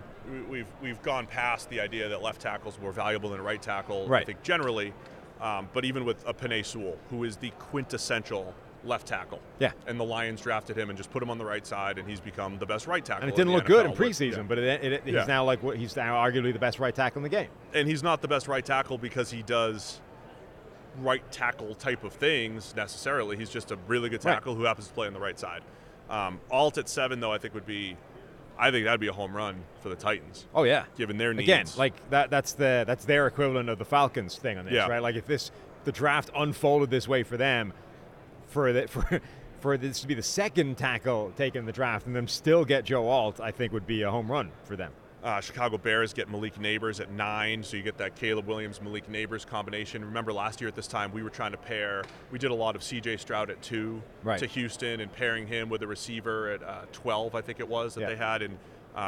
we've gone past the idea that left tackle is more valuable than a right tackle, right. I think, generally. But even with a Penei Sewell, who is the quintessential left tackle. Yeah. And the Lions drafted him and just put him on the right side, and he's become the best right tackle. And it didn't look NFL. good in preseason, but he's now he's now arguably the best right tackle in the game. And he's not the best right tackle because he does right tackle type of things necessarily. He's just a really good tackle who happens to play on the right side. Alt at 7, though, I think that'd be a home run for the Titans. Oh yeah, given their needs. Again, like that's their equivalent of the Falcons thing on this, right? Like if the draft unfolded this way for them, for this to be the second tackle taken in the draft and them still get Joe Alt, I think would be a home run for them. Chicago Bears get Malik Neighbors at 9, so you get that Caleb Williams, Malik Neighbors combination. Remember last year at this time we were trying to pair. We did a lot of C.J. Stroud at 2 to Houston and pairing him with a receiver at 12, I think it was, that they had, and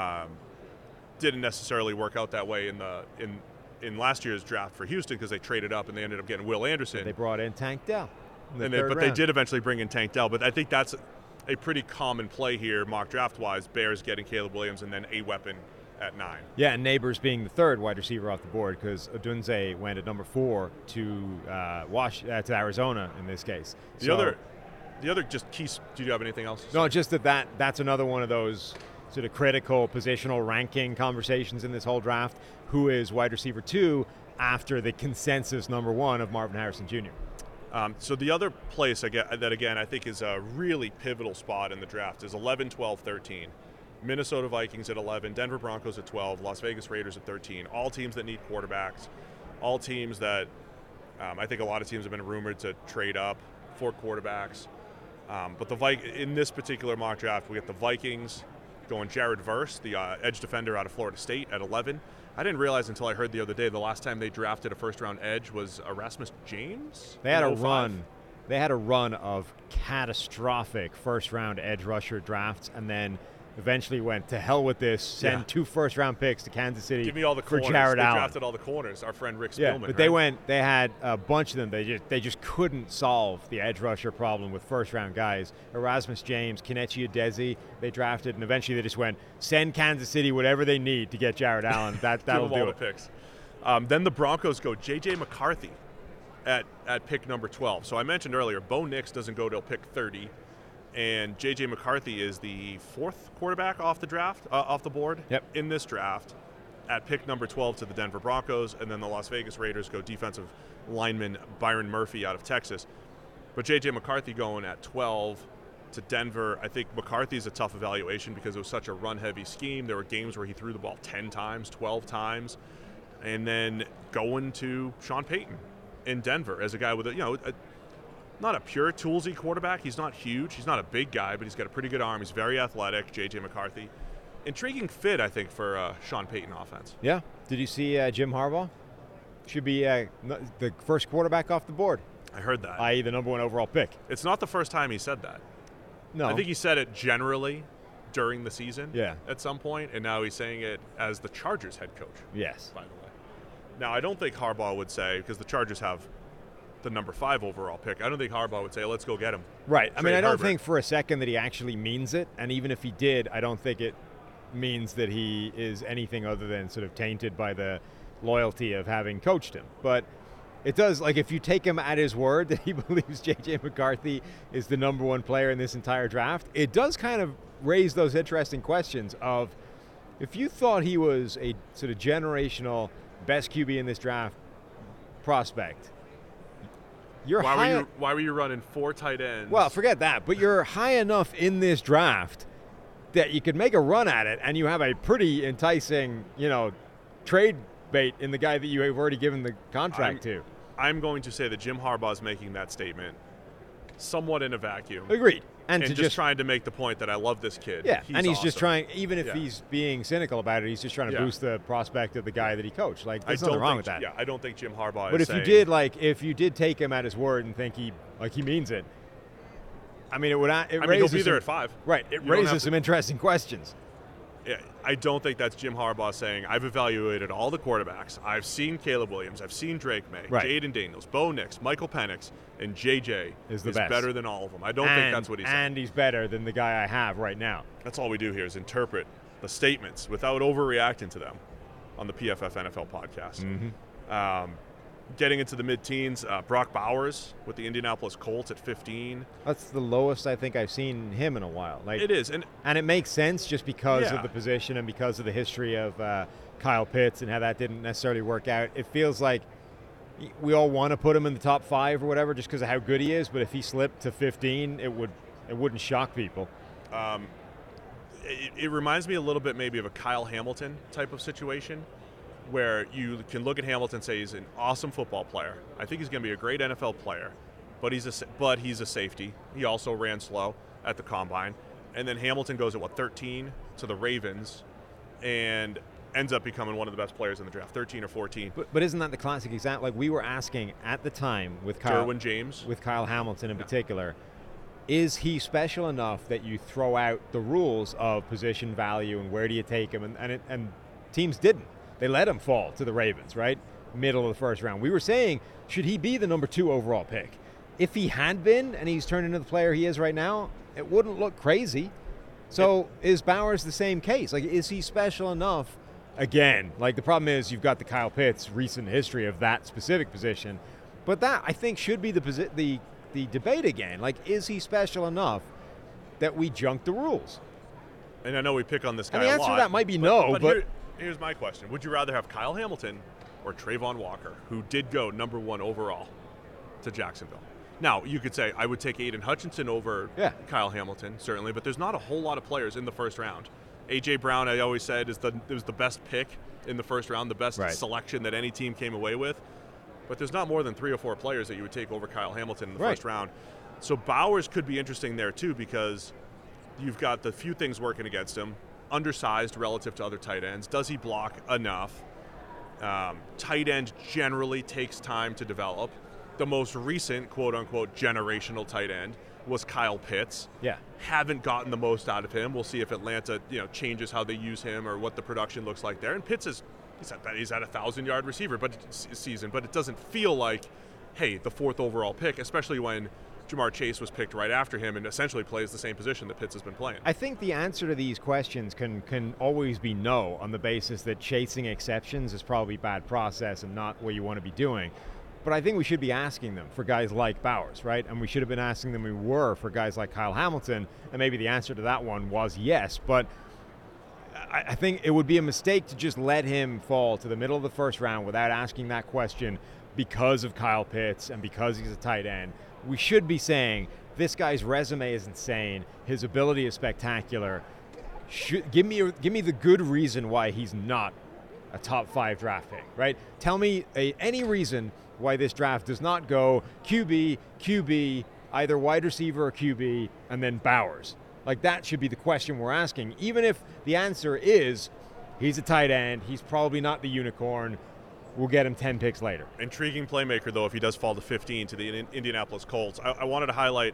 didn't necessarily work out that way in last year's draft for Houston because they traded up and they ended up getting Will Anderson. They brought in Tank Dell. They did eventually bring in Tank Dell, but I think that's a pretty common play here, mock draft-wise. Bears getting Caleb Williams and then a weapon at 9. Yeah, and Neighbors being the third wide receiver off the board because Odunze went at number 4 to Arizona in this case. The other just keys. Do you have anything else? No, just that's another one of those sort of critical positional ranking conversations in this whole draft. Who is wide receiver 2 after the consensus number 1 of Marvin Harrison Jr.? So the other place I think is a really pivotal spot in the draft is 11, 12, 13. Minnesota Vikings at 11, Denver Broncos at 12, Las Vegas Raiders at 13. All teams that need quarterbacks, all teams that I think a lot of teams have been rumored to trade up for quarterbacks. But in this particular mock draft, we get the Vikings going Jared Verse, the edge defender out of Florida State, at 11. I didn't realize until I heard the other day the last time they drafted a first-round edge was Erasmus James. They had a run. They had a run of catastrophic first-round edge rusher drafts, and then eventually went to hell with this, send 2 first-round picks to Kansas City. Give me all the for corners. Jared Allen. They drafted all the corners. Our friend Rick Spielman. Yeah, but they had a bunch of them. They just couldn't solve the edge rusher problem with first-round guys. Erasmus James, Kenichi Udeze, they drafted, and eventually they just went, send Kansas City whatever they need to get Jared Allen. That'll do all it. The picks. Then the Broncos go J.J. McCarthy at pick number 12. So I mentioned earlier, Bo Nix doesn't go till pick 30. And J.J. McCarthy is the 4th quarterback off the board in this draft at pick number 12 to the Denver Broncos. And then the Las Vegas Raiders go defensive lineman Byron Murphy out of Texas. But J.J. McCarthy going at 12 to Denver. I think McCarthy's a tough evaluation because it was such a run-heavy scheme. There were games where he threw the ball 10 times, 12 times. And then going to Sean Payton in Denver as a guy with not a pure toolsy quarterback. He's not huge. He's not a big guy, but he's got a pretty good arm. He's very athletic, J.J. McCarthy. Intriguing fit, I think, for Sean Payton offense. Yeah. Did you see Jim Harbaugh? Should be the first quarterback off the board. I heard that. I.e. the number 1 overall pick. It's not the first time he said that. No. I think he said it generally during the season at some point, and now he's saying it as the Chargers head coach. Yes. By the way. Now, I don't think Harbaugh would say, because the Chargers have the number 5 overall pick, I don't think Harbaugh would say, let's go get him. Right. I mean, I don't Herbert. think for a second that he actually means it, and even if he did, I don't think it means that he is anything other than sort of tainted by the loyalty of having coached him. But it does, like, if you take him at his word that he believes J.J. McCarthy is the number 1 player in this entire draft, it does kind of raise those interesting questions of, if you thought he was a sort of generational best QB in this draft prospect, why were you running 4 tight ends? Well, forget that, but you're high enough in this draft that you could make a run at it, and you have a pretty enticing, trade bait in the guy that you have already given the contract to. I'm going to say that Jim Harbaugh is making that statement somewhat in a vacuum. Agreed. And just trying to make the point that I love this kid. Yeah, he's and he's awesome. just trying, even if he's being cynical about it, he's just trying to boost the prospect of the guy that he coached. Like, there's nothing wrong with that. Yeah, I don't think Jim Harbaugh but is if you did take him at his word and think he means it, I mean, he'll be there at 5. Right, it raises some interesting questions. Yeah, I don't think that's Jim Harbaugh saying, I've evaluated all the quarterbacks. I've seen Caleb Williams. I've seen Drake May, Jaden Daniels, Bo Nix, Michael Penix, and JJ is the best. Better than all of them. I don't think that's what he's saying. And he's better than the guy I have right now. That's all we do here is interpret the statements without overreacting to them on the PFF NFL podcast. Mm-hmm. Getting into the mid-teens, Brock Bowers with the Indianapolis Colts at 15. That's the lowest I think I've seen him in a while. Like, it is. And it makes sense just because of the position and because of the history of Kyle Pitts and how that didn't necessarily work out. It feels like we all want to put him in the top 5 or whatever just because of how good he is, but if he slipped to 15, it wouldn't shock people. It reminds me a little bit maybe of a Kyle Hamilton type of situation, where you can look at Hamilton and say he's an awesome football player. I think he's going to be a great NFL player, but he's a safety. He also ran slow at the combine. And then Hamilton goes at 13 to the Ravens and ends up becoming one of the best players in the draft, 13 or 14. But isn't that the classic example? Like, we were asking at the time with Derwin James, with Kyle Hamilton in particular, is he special enough that you throw out the rules of position value and where do you take him? And teams didn't. They let him fall to the Ravens, right? Middle of the first round. We were saying, should he be the number 2 overall pick? If he had been, and he's turned into the player he is right now, it wouldn't look crazy. So is Bowers the same case? Like, is he special enough? Again, like, the problem is you've got the Kyle Pitts recent history of that specific position. But that, I think, should be the debate again. Like, is he special enough that we junk the rules? And I know we pick on this guy a lot. And the answer to that might be no, but here's my question. Would you rather have Kyle Hamilton or Trayvon Walker, who did go number 1 overall to Jacksonville? Now, you could say, I would take Aiden Hutchinson over Kyle Hamilton, certainly, but there's not a whole lot of players in the first round. A.J. Brown, I always said, was the best pick in the first round, the best selection that any team came away with. But there's not more than 3 or 4 players that you would take over Kyle Hamilton in the first round. So Bowers could be interesting there, too, because you've got the few things working against him. Undersized relative to other tight ends. Does he block enough? Tight end generally takes time to develop. The most recent, quote-unquote, generational tight end was Kyle Pitts. Yeah. Haven't gotten the most out of him. We'll see if Atlanta, changes how they use him or what the production looks like there. And Pitts he's at a 1,000-yard receiver season, but it doesn't feel like, hey, the 4th overall pick, especially when Jamar Chase was picked right after him and essentially plays the same position that Pitts has been playing. I think the answer to these questions can always be no, on the basis that chasing exceptions is probably bad process and not what you want to be doing. But I think we should be asking them for guys like Bowers, right? And we should have been asking them, we were, for guys like Kyle Hamilton, and maybe the answer to that one was yes. But I think it would be a mistake to just let him fall to the middle of the first round without asking that question because of Kyle Pitts and because he's a tight end. We should be saying, this guy's resume is insane, his ability is spectacular. Give me the good reason why he's not a top 5 draft pick, right? Tell me any reason why this draft does not go QB, either wide receiver or QB, and then Bowers. Like, that should be the question we're asking. Even if the answer is he's a tight end, he's probably not the unicorn, we'll get him 10 picks later. Intriguing playmaker, though, if he does fall to 15 to the Indianapolis Colts. I wanted to highlight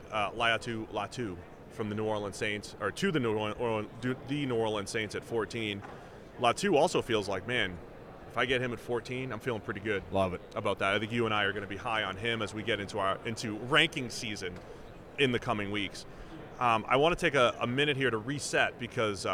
Latu from the New Orleans Saints, or to the New Orleans Saints at 14. Latu also feels like, man, if I get him at 14, I'm feeling pretty good. Love it. About that. I think you and I are going to be high on him as we get into ranking season in the coming weeks. I want to take a minute here to reset because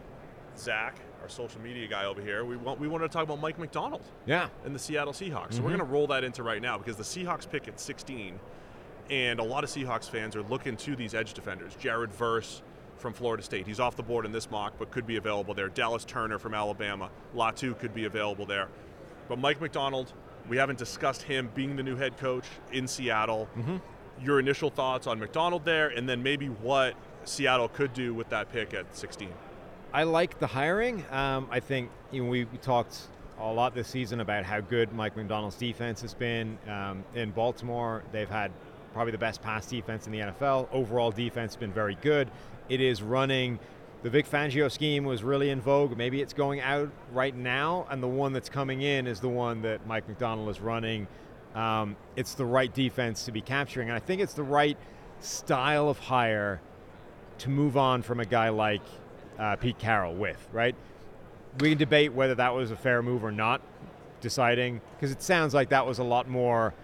Zach, our social media guy over here, we wanted to talk about Mike Macdonald. Yeah. And the Seattle Seahawks. So we're going to roll that into right now because the Seahawks pick at 16, and a lot of Seahawks fans are looking to these edge defenders. Jared Verse from Florida State. He's off the board in this mock, but could be available there. Dallas Turner from Alabama. Latu could be available there. But Mike Macdonald, we haven't discussed him being the new head coach in Seattle. Your initial thoughts on Macdonald there, and then maybe what Seattle could do with that pick at 16. I like the hiring. I think we talked a lot this season about how good Mike Macdonald's defense has been. In Baltimore, they've had probably the best pass defense in the NFL. Overall defense has been very good. It is running. The Vic Fangio scheme was really in vogue. Maybe it's going out right now, and the one that's coming in is the one that Mike Macdonald is running. It's the right defense to be capturing, and I think it's the right style of hire to move on from a guy like Pete Carroll with, right? We can debate whether that was a fair move or not, deciding, because it sounds like that was a lot more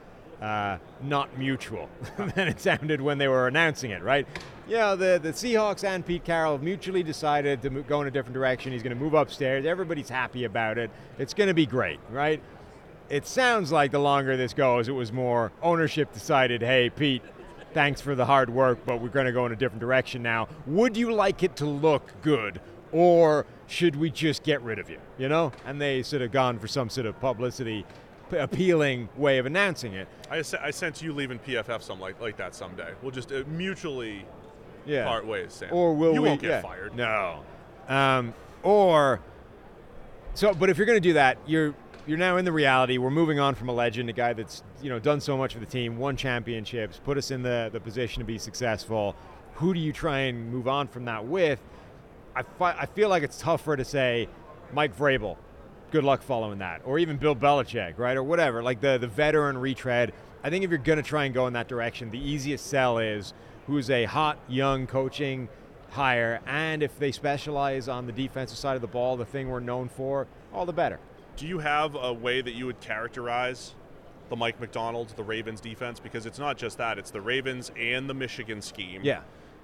not mutual than it sounded when they were announcing it, right? Yeah, the Seahawks and Pete Carroll mutually decided to go in a different direction. He's going to move upstairs. Everybody's happy about it. It's going to be great, right? It sounds like the longer this goes, it was more ownership decided, hey, Pete, thanks for the hard work, but we're going to go in a different direction now. Would you like it to look good, or should we just get rid of you, you know? And they sort of gone for some sort of publicity appealing way of announcing it. I sense you leaving PFF something like that someday. We'll just mutually part ways, Sam. Or you won't get fired. No. But if you're going to do that, you're now in the reality. We're moving on from a legend, a guy that's done so much for the team, won championships, put us in the position to be successful. Who do you try and move on from that with? I feel like it's tougher to say Mike Vrabel, good luck following that, or even Bill Belichick, right, or whatever, like the veteran retread. I think if you're going to try and go in that direction, the easiest sell is who's a hot, young coaching hire, and if they specialize on the defensive side of the ball, the thing we're known for, all the better. Do you have a way that you would characterize the Mike Macdonald, the Ravens defense? Because it's not just that, it's the Ravens and the Michigan scheme. Yeah.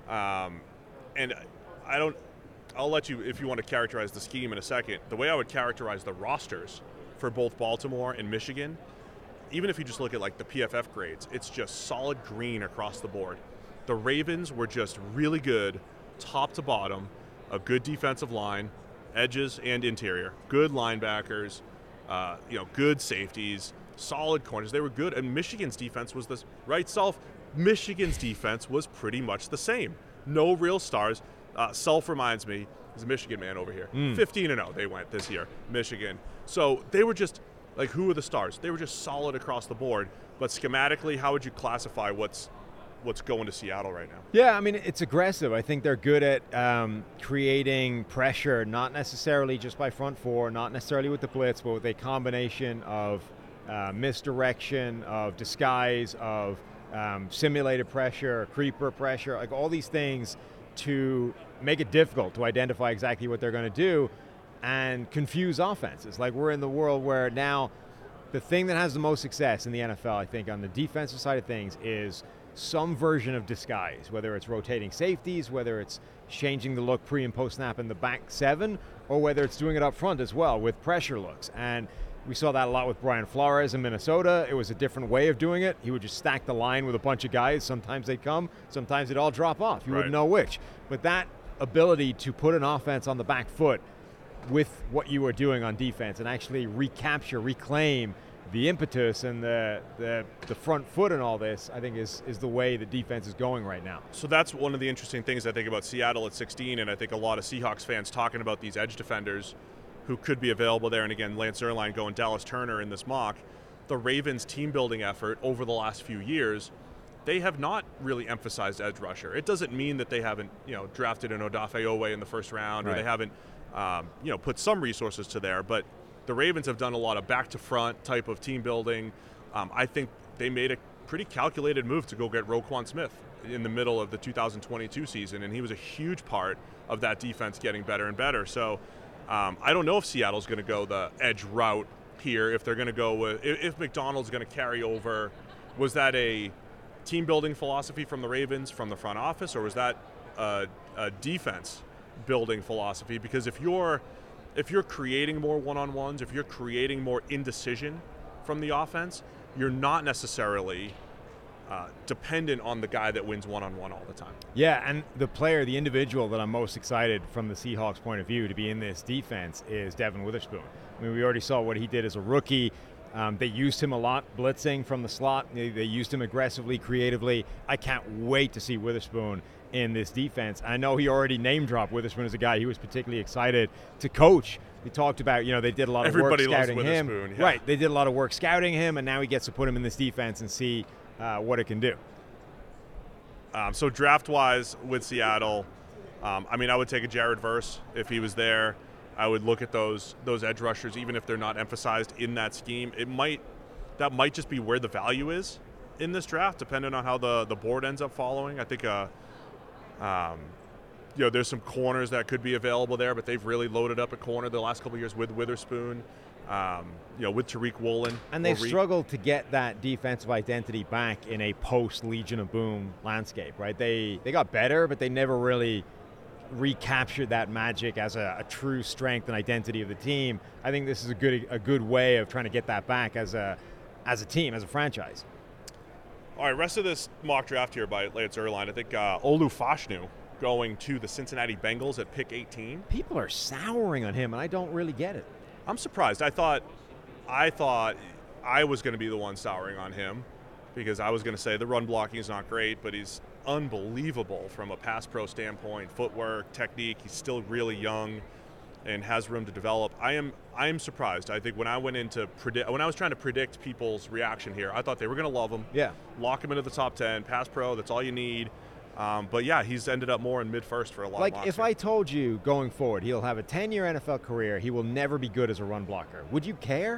And I'll let you, if you want to characterize the scheme in a second. The way I would characterize the rosters for both Baltimore and Michigan, even if you just look at like the PFF grades, it's just solid green across the board. The Ravens were just really good, top to bottom, a good defensive line, edges and interior, good linebackers, good safeties, solid corners. They were good, and Michigan's defense was this, right, Self? Michigan's defense was pretty much the same. No real stars. Self reminds me, he's a Michigan man over here. 15-0 they went this year, Michigan. So they were just, like, who are the stars? They were just solid across the board. But schematically, how would you classify what's going to Seattle right now? Yeah, I mean, it's aggressive. I think they're good at creating pressure, not necessarily just by front four, not necessarily with the blitz, but with a combination of misdirection, of disguise, of simulated pressure, creeper pressure, like all these things to make it difficult to identify exactly what they're going to do and confuse offenses. Like, we're in the world where now the thing that has the most success in the NFL, I think, on the defensive side of things is some version of disguise, whether it's rotating safeties, whether it's changing the look pre and post snap in the back seven, or whether it's doing it up front as well with pressure looks. And we saw that a lot with Brian Flores in Minnesota. It was a different way of doing it. He would just stack the line with a bunch of guys. Sometimes they'd come, sometimes they'd all drop off. You wouldn't know which. But that ability to put an offense on the back foot with what you were doing on defense and actually recapture, reclaim the impetus and the front foot and all this, I think is the way the defense is going right now. So that's one of the interesting things I think about Seattle at 16, and I think a lot of Seahawks fans talking about these edge defenders who could be available there. And again, Lance Zierlein going Dallas Turner in this mock. The Ravens' team-building effort over the last few years, they have not really emphasized edge rusher. It doesn't mean that they haven't, drafted an Odafe Oweh in the first round, or they haven't, put some resources to there. But the Ravens have done a lot of back-to-front type of team building. I think they made a pretty calculated move to go get Roquan Smith in the middle of the 2022 season, and he was a huge part of that defense getting better and better. So I don't know if Seattle's going to go the edge route here, if they're going to go with, if McDonald's going to carry over. Was that a team-building philosophy from the Ravens, from the front office, or was that a defense-building philosophy? Because if you're creating more one-on-ones, if you're creating more indecision from the offense, you're not necessarily dependent on the guy that wins one-on-one all the time. Yeah, and the individual that I'm most excited from the Seahawks' point of view to be in this defense is Devin Witherspoon. I mean, we already saw what he did as a rookie. They used him a lot, blitzing from the slot. They used him aggressively, creatively. I can't wait to see Witherspoon in this defense. I know he already name-dropped Witherspoon as a guy he was particularly excited to coach. He talked about, they did a lot of work scouting him. Yeah. Right, they did a lot of work scouting him, and now he gets to put him in this defense and see what it can do. So draft-wise with Seattle, I would take a Jared Verse if he was there. I would look at those edge rushers, even if they're not emphasized in that scheme. That might just be where the value is in this draft, depending on how the board ends up following. I think there's some corners that could be available there, but they've really loaded up at corner the last couple of years with Witherspoon, with Tariq Woolen. And they've struggled to get that defensive identity back in a post-Legion of Boom landscape, right? They got better, but they never really recaptured that magic as a true strength and identity of the team. I think this is a good way of trying to get that back as a team, as a franchise. All right, rest of this mock draft here by Lance Zierlein. I think Olu Fashanu going to the Cincinnati Bengals at pick 18. People are souring on him, and I don't really get it. I'm surprised. I thought I was going to be the one souring on him because I was going to say the run blocking is not great, but he's unbelievable from a pass pro standpoint, footwork, technique. He's still really young and has room to develop. I am surprised. I think when I went into when I was trying to predict people's reaction here, I thought they were going to love him. Yeah. Lock him into the top 10, pass pro, that's all you need. But yeah, he's ended up more in mid-first for a lot of mocks. Like if I told you going forward he'll have a 10-year NFL career, he will never be good as a run blocker, would you care?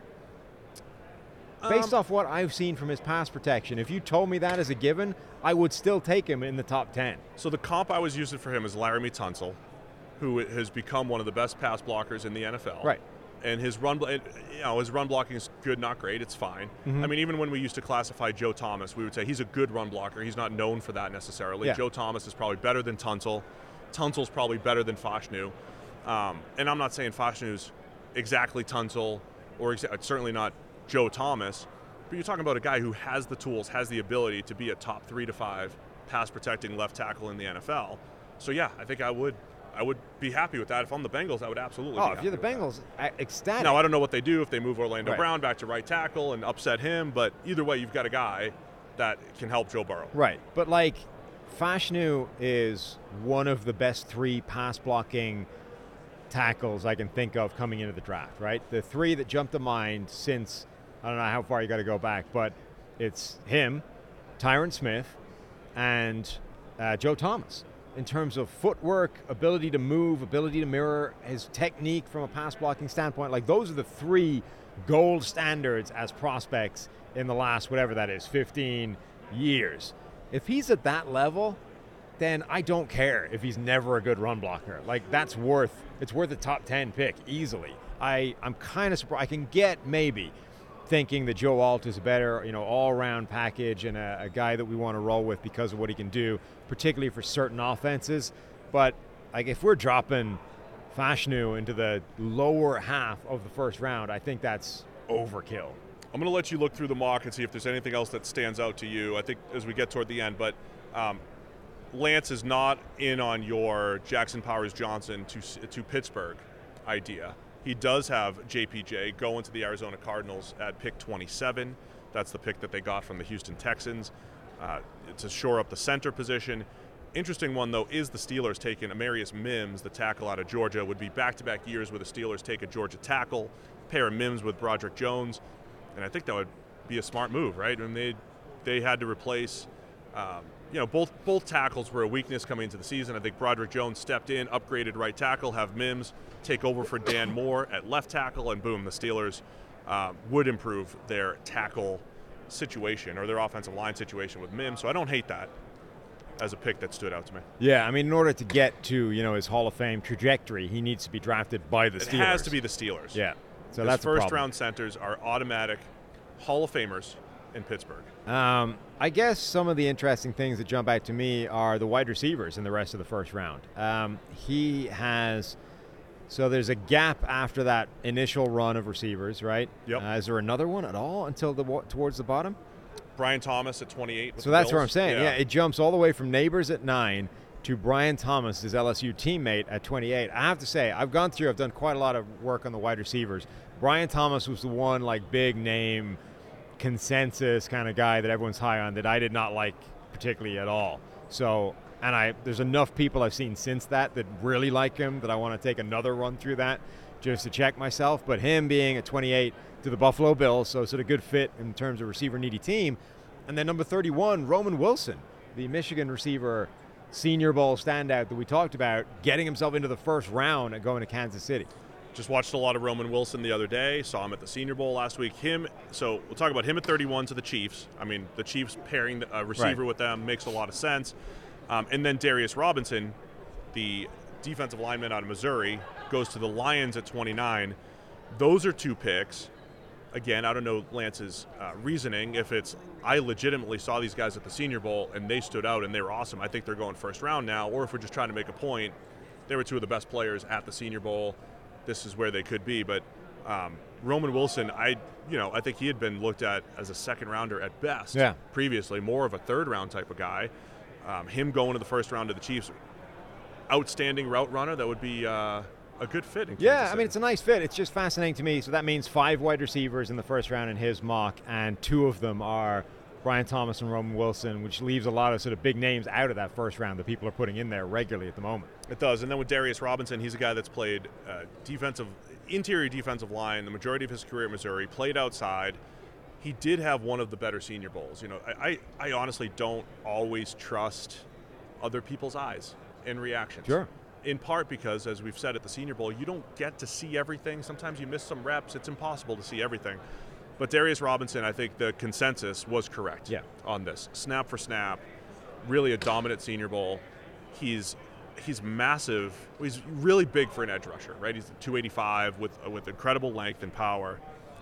Based off what I've seen from his pass protection, if you told me that as a given, I would still take him in the top 10. So the comp I was using for him is Laramie Tunsil, who has become one of the best pass blockers in the NFL. Right. And his run blocking is good, not great. It's fine. Mm-hmm. I mean, even when we used to classify Joe Thomas, we would say he's a good run blocker. He's not known for that necessarily. Yeah. Joe Thomas is probably better than Tunsil. Tunsil's probably better than Fashanu. And I'm not saying Fashanu's exactly Tunsil or certainly not Joe Thomas, but you're talking about a guy who has the tools, has the ability to be a top 3 to 5 pass protecting left tackle in the NFL. So yeah, I think I would be happy with that. If I'm the Bengals, I would absolutely be happy. If you're the Bengals, ecstatic. Now, I don't know what they do if they move Orlando Brown back to right tackle and upset him, but either way, you've got a guy that can help Joe Burrow. Right, but Fashanu is one of the best 3 pass blocking tackles I can think of coming into the draft, right? The 3 that jump to mind since, I don't know how far you got to go back, but it's him, Tyron Smith, and Joe Thomas. In terms of footwork, ability to move, ability to mirror, his technique from a pass blocking standpoint, those are the 3 gold standards as prospects in the last, whatever that is, 15 years. If he's at that level, then I don't care if he's never a good run blocker. It's worth a top 10 pick easily. I'm kind of surprised. I can get maybe thinking that Joe Alt is a better, all-around package and a guy that we want to roll with because of what he can do, particularly for certain offenses. But if we're dropping Fashanu into the lower half of the first round, I think that's overkill. I'm going to let you look through the mock and see if there's anything else that stands out to you, I think, as we get toward the end. But Lance is not in on your Jackson Powers-Johnson to Pittsburgh idea. He does have JPJ going to the Arizona Cardinals at pick 27. That's the pick that they got from the Houston Texans to shore up the center position. Interesting one, though, is the Steelers taking Amarius Mims, the tackle out of Georgia. Would be back-to-back years where the Steelers take a Georgia tackle, pair of Mims with Broderick Jones, and I think that would be a smart move, right? I mean, they had to replace, both tackles were a weakness coming into the season. I think Broderick Jones stepped in, upgraded right tackle, have Mims take over for Dan Moore at left tackle, and boom, the Steelers would improve their tackle situation or their offensive line situation with Mims. So I don't hate that as a pick that stood out to me. Yeah, I mean, in order to get to, his Hall of Fame trajectory, he needs to be drafted by the Steelers. It has to be the Steelers. Yeah. So his that's first-round centers are automatic Hall of Famers in Pittsburgh. I guess some of the interesting things that jump out to me are the wide receivers in the rest of the first round. So there's a gap after that initial run of receivers, right? Yep. Is there another one at all until towards the bottom? Brian Thomas at 28. So that's what I'm saying. Yeah, it jumps all the way from Neighbors at 9 to Brian Thomas, his LSU teammate, at 28. I have to say, I've done quite a lot of work on the wide receivers. Brian Thomas was the one, big name, consensus kind of guy that everyone's high on that I did not like particularly at all. So, there's enough people I've seen since that really like him that I want to take another run through that just to check myself. But him being at 28 to the Buffalo Bills, so sort of good fit in terms of receiver-needy team. And then number 31, Roman Wilson, the Michigan receiver, Senior Bowl standout that we talked about, getting himself into the first round and going to Kansas City. Just watched a lot of Roman Wilson the other day. Saw him at the Senior Bowl last week. So we'll talk about him at 31 to the Chiefs. I mean, the Chiefs pairing a receiver with them makes a lot of sense. And then Darius Robinson, the defensive lineman out of Missouri, goes to the Lions at 29. Those are two picks. Again, I don't know Lance's reasoning. If it's, I legitimately saw these guys at the Senior Bowl and they stood out and they were awesome, I think they're going first round now. Or if we're just trying to make a point, they were two of the best players at the Senior Bowl. This is where they could be. But Roman Wilson, I think he had been looked at as a second rounder at best previously, more of a third round type of guy. Him going to the first round of the Chiefs, outstanding route runner, that would be a good fit in Kansas City. I mean, it's a nice fit. It's just fascinating to me. So that means 5 wide receivers in the first round in his mock, and 2 of them are Brian Thomas and Roman Wilson, which leaves a lot of sort of big names out of that first round that people are putting in there regularly at the moment. It does. And then with Darius Robinson, he's a guy that's played interior defensive line the majority of his career at Missouri, played outside. He did have one of the better Senior Bowls. I honestly don't always trust other people's eyes and reactions. Sure. In part because, as we've said at the Senior Bowl, you don't get to see everything. Sometimes you miss some reps. It's impossible to see everything. But Darius Robinson, I think the consensus was correct on this. Snap for snap, really a dominant Senior Bowl. He's massive. He's really big for an edge rusher, right? He's 285 with incredible length and power.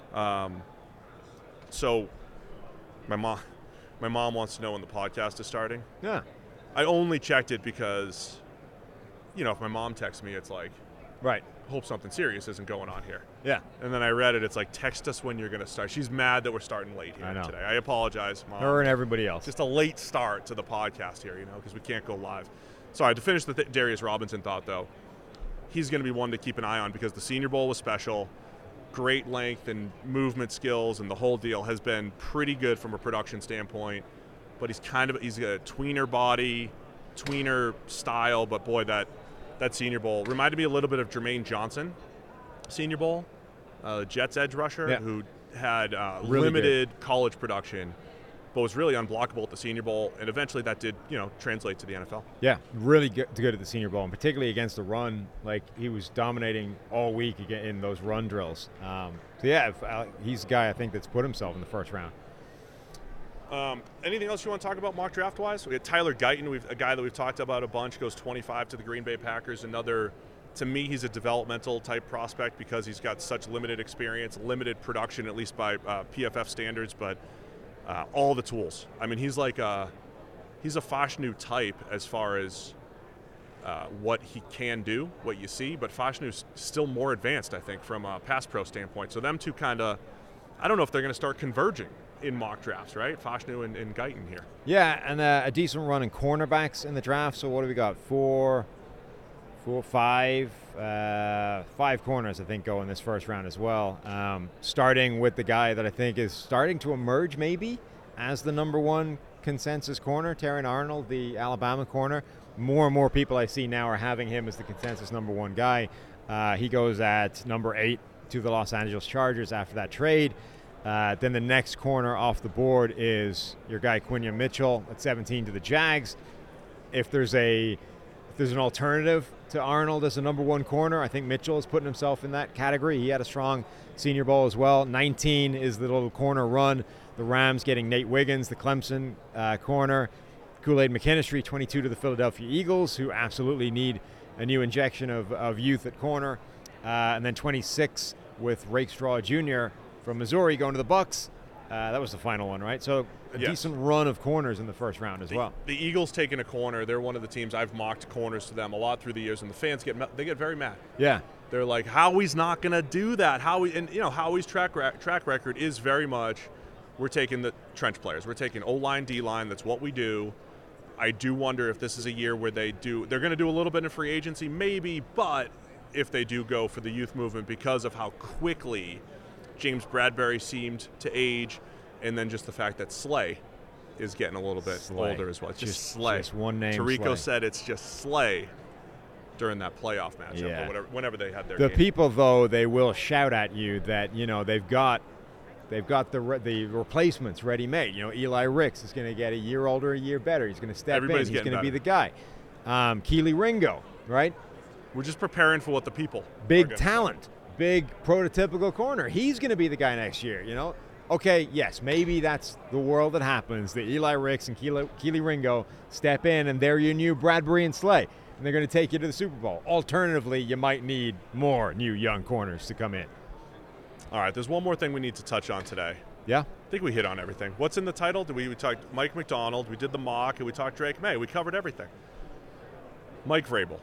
So my mom wants to know when the podcast is starting. Yeah. I only checked it because, if my mom texts me, it's like, right, hope something serious isn't going on here. Yeah. And then I read it, it's like, text us when you're going to start. She's mad that we're starting late here today. I apologize, Mom. Her and everybody else. Just a late start to the podcast here, because we can't go live. Sorry, to finish the Darius Robinson thought, though, he's going to be one to keep an eye on because the Senior Bowl was special. Great length and movement skills, and the whole deal has been pretty good from a production standpoint. But he's a tweener body, tweener style. But boy, that Senior Bowl reminded me a little bit of Jermaine Johnson, Senior Bowl, Jets edge rusher who had really limited college production, but was really unblockable at the Senior Bowl, and eventually that did translate to the NFL. Yeah, really good at the Senior Bowl, and particularly against the run. Like, he was dominating all week in those run drills. He's a guy I think that's put himself in the first round. Anything else you want to talk about mock draft wise? We had Tyler Guyton, a guy that we've talked about a bunch, goes 25 to the Green Bay Packers. To me, he's a developmental type prospect because he's got such limited experience, limited production, at least by PFF standards, but all the tools. I mean, he's a Fashanu type as far as what he can do, what you see, but Fashanu's still more advanced, I think, from a pass pro standpoint. So them two kind of, I don't know if they're going to start converging in mock drafts, right? Fashanu and Guyton here. Yeah, and a decent run in cornerbacks in the draft. So what do we got? 5 corners, I think, go in this first round as well. Starting with the guy that I think is starting to emerge maybe as the number one consensus corner, Terrion Arnold, the Alabama corner. More and more people I see now are having him as the consensus number one guy. He goes at number 8 to the Los Angeles Chargers after that trade. Then the next corner off the board is your guy Quinyon Mitchell at 17 to the Jags. If there's an alternative to Arnold as a number one corner, I think Mitchell is putting himself in that category. He had a strong Senior Bowl as well. 19 is the little corner run. The Rams getting Nate Wiggins, the Clemson corner. Kool-Aid McKinstry, 22 to the Philadelphia Eagles, who absolutely need a new injection of youth at corner. And then 26 with Rakestraw Jr. from Missouri going to the Bucks. That was the final one, right? So a decent run of corners in the first round as well. The Eagles taking a corner. They're one of the teams I've mocked corners to them a lot through the years, and the fans get very mad. Yeah. They're like, Howie's not going to do that. Howie's track record is very much, we're taking the trench players. We're taking O-line, D-line. That's what we do. I do wonder if this is a year where they're going to do a little bit in free agency, maybe, but if they do go for the youth movement because of how quickly James Bradbury seemed to age, and then just the fact that Slay is getting a little bit older as well. It's just Slay. Just one name, Tirico Slay. said it's just Slay during that playoff matchup or whenever they had their The game. people, though, they will shout at you that, they've got the replacements ready-made. Eli Ricks is going to get a year older, a year better. He's going to step Everybody's in. He's going to be better. the guy. Keely Ringo, right? We're just preparing for what the people Big talent, big prototypical corner. He's going to be the guy next year, Okay, yes, maybe that's the world that happens. The Eli Ricks and Keely Ringo step in, and they're your new Bradbury and Slay, and they're going to take you to the Super Bowl. Alternatively, you might need more new young corners to come in. All right, there's one more thing we need to touch on today. Yeah? I think we hit on everything. What's in the title? We talked Mike McDonald, we did the mock, and we talked Drake May. We covered everything. Mike Vrabel.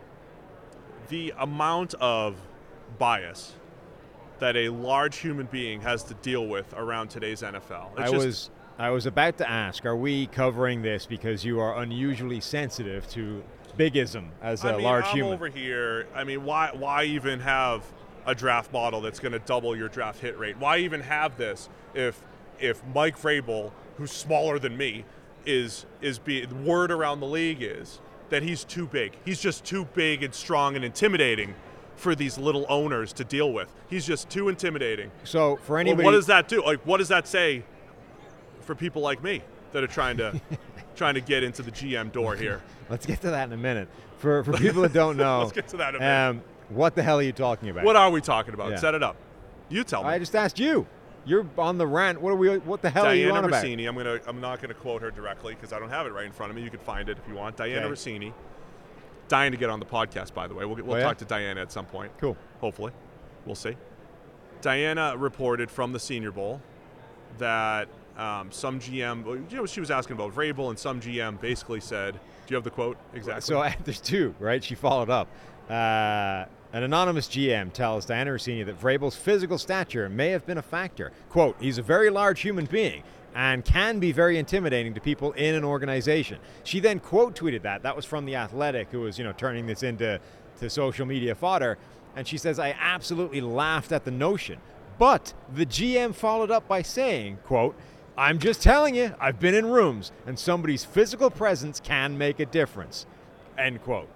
The amount of bias that a large human being has to deal with around today's NFL. I was about to ask, are we covering this because you are unusually sensitive to bigism as a large human? I'm over here. Why even have a draft model that's going to double your draft hit rate? Why even have this if Mike Vrabel, who's smaller than me, the word around the league is that he's too big. He's just too big and strong and intimidating for these little owners to deal with. He's just too intimidating. So for anybody, what does that do? What does that say for people like me that are trying to get into the GM door here? Let's get to that in a minute. For people that don't know, let's get to that in a minute. What the hell are you talking about? What are we talking about? Yeah. Set it up. You tell me. I just asked you. You're on the rant. What the hell are you on about? Diana Rossini. I'm not gonna quote her directly because I don't have it right in front of me. You could find it if you want. Diana Rossini. Dying to get on the podcast, by the way. We'll talk to Diana at some point. Cool. Hopefully. We'll see. Diana reported from the Senior Bowl that some GM, she was asking about Vrabel, and some GM basically said, do you have the quote exactly? So there's two, right? She followed up. An anonymous GM tells Diana Rossini that Vrabel's physical stature may have been a factor. Quote, he's a very large human being and can be very intimidating to people in an organization. She then quote tweeted that. That was from The Athletic, who was, turning this into social media fodder. And she says, I absolutely laughed at the notion. But the GM followed up by saying, quote, I'm just telling you, I've been in rooms, and somebody's physical presence can make a difference. End quote.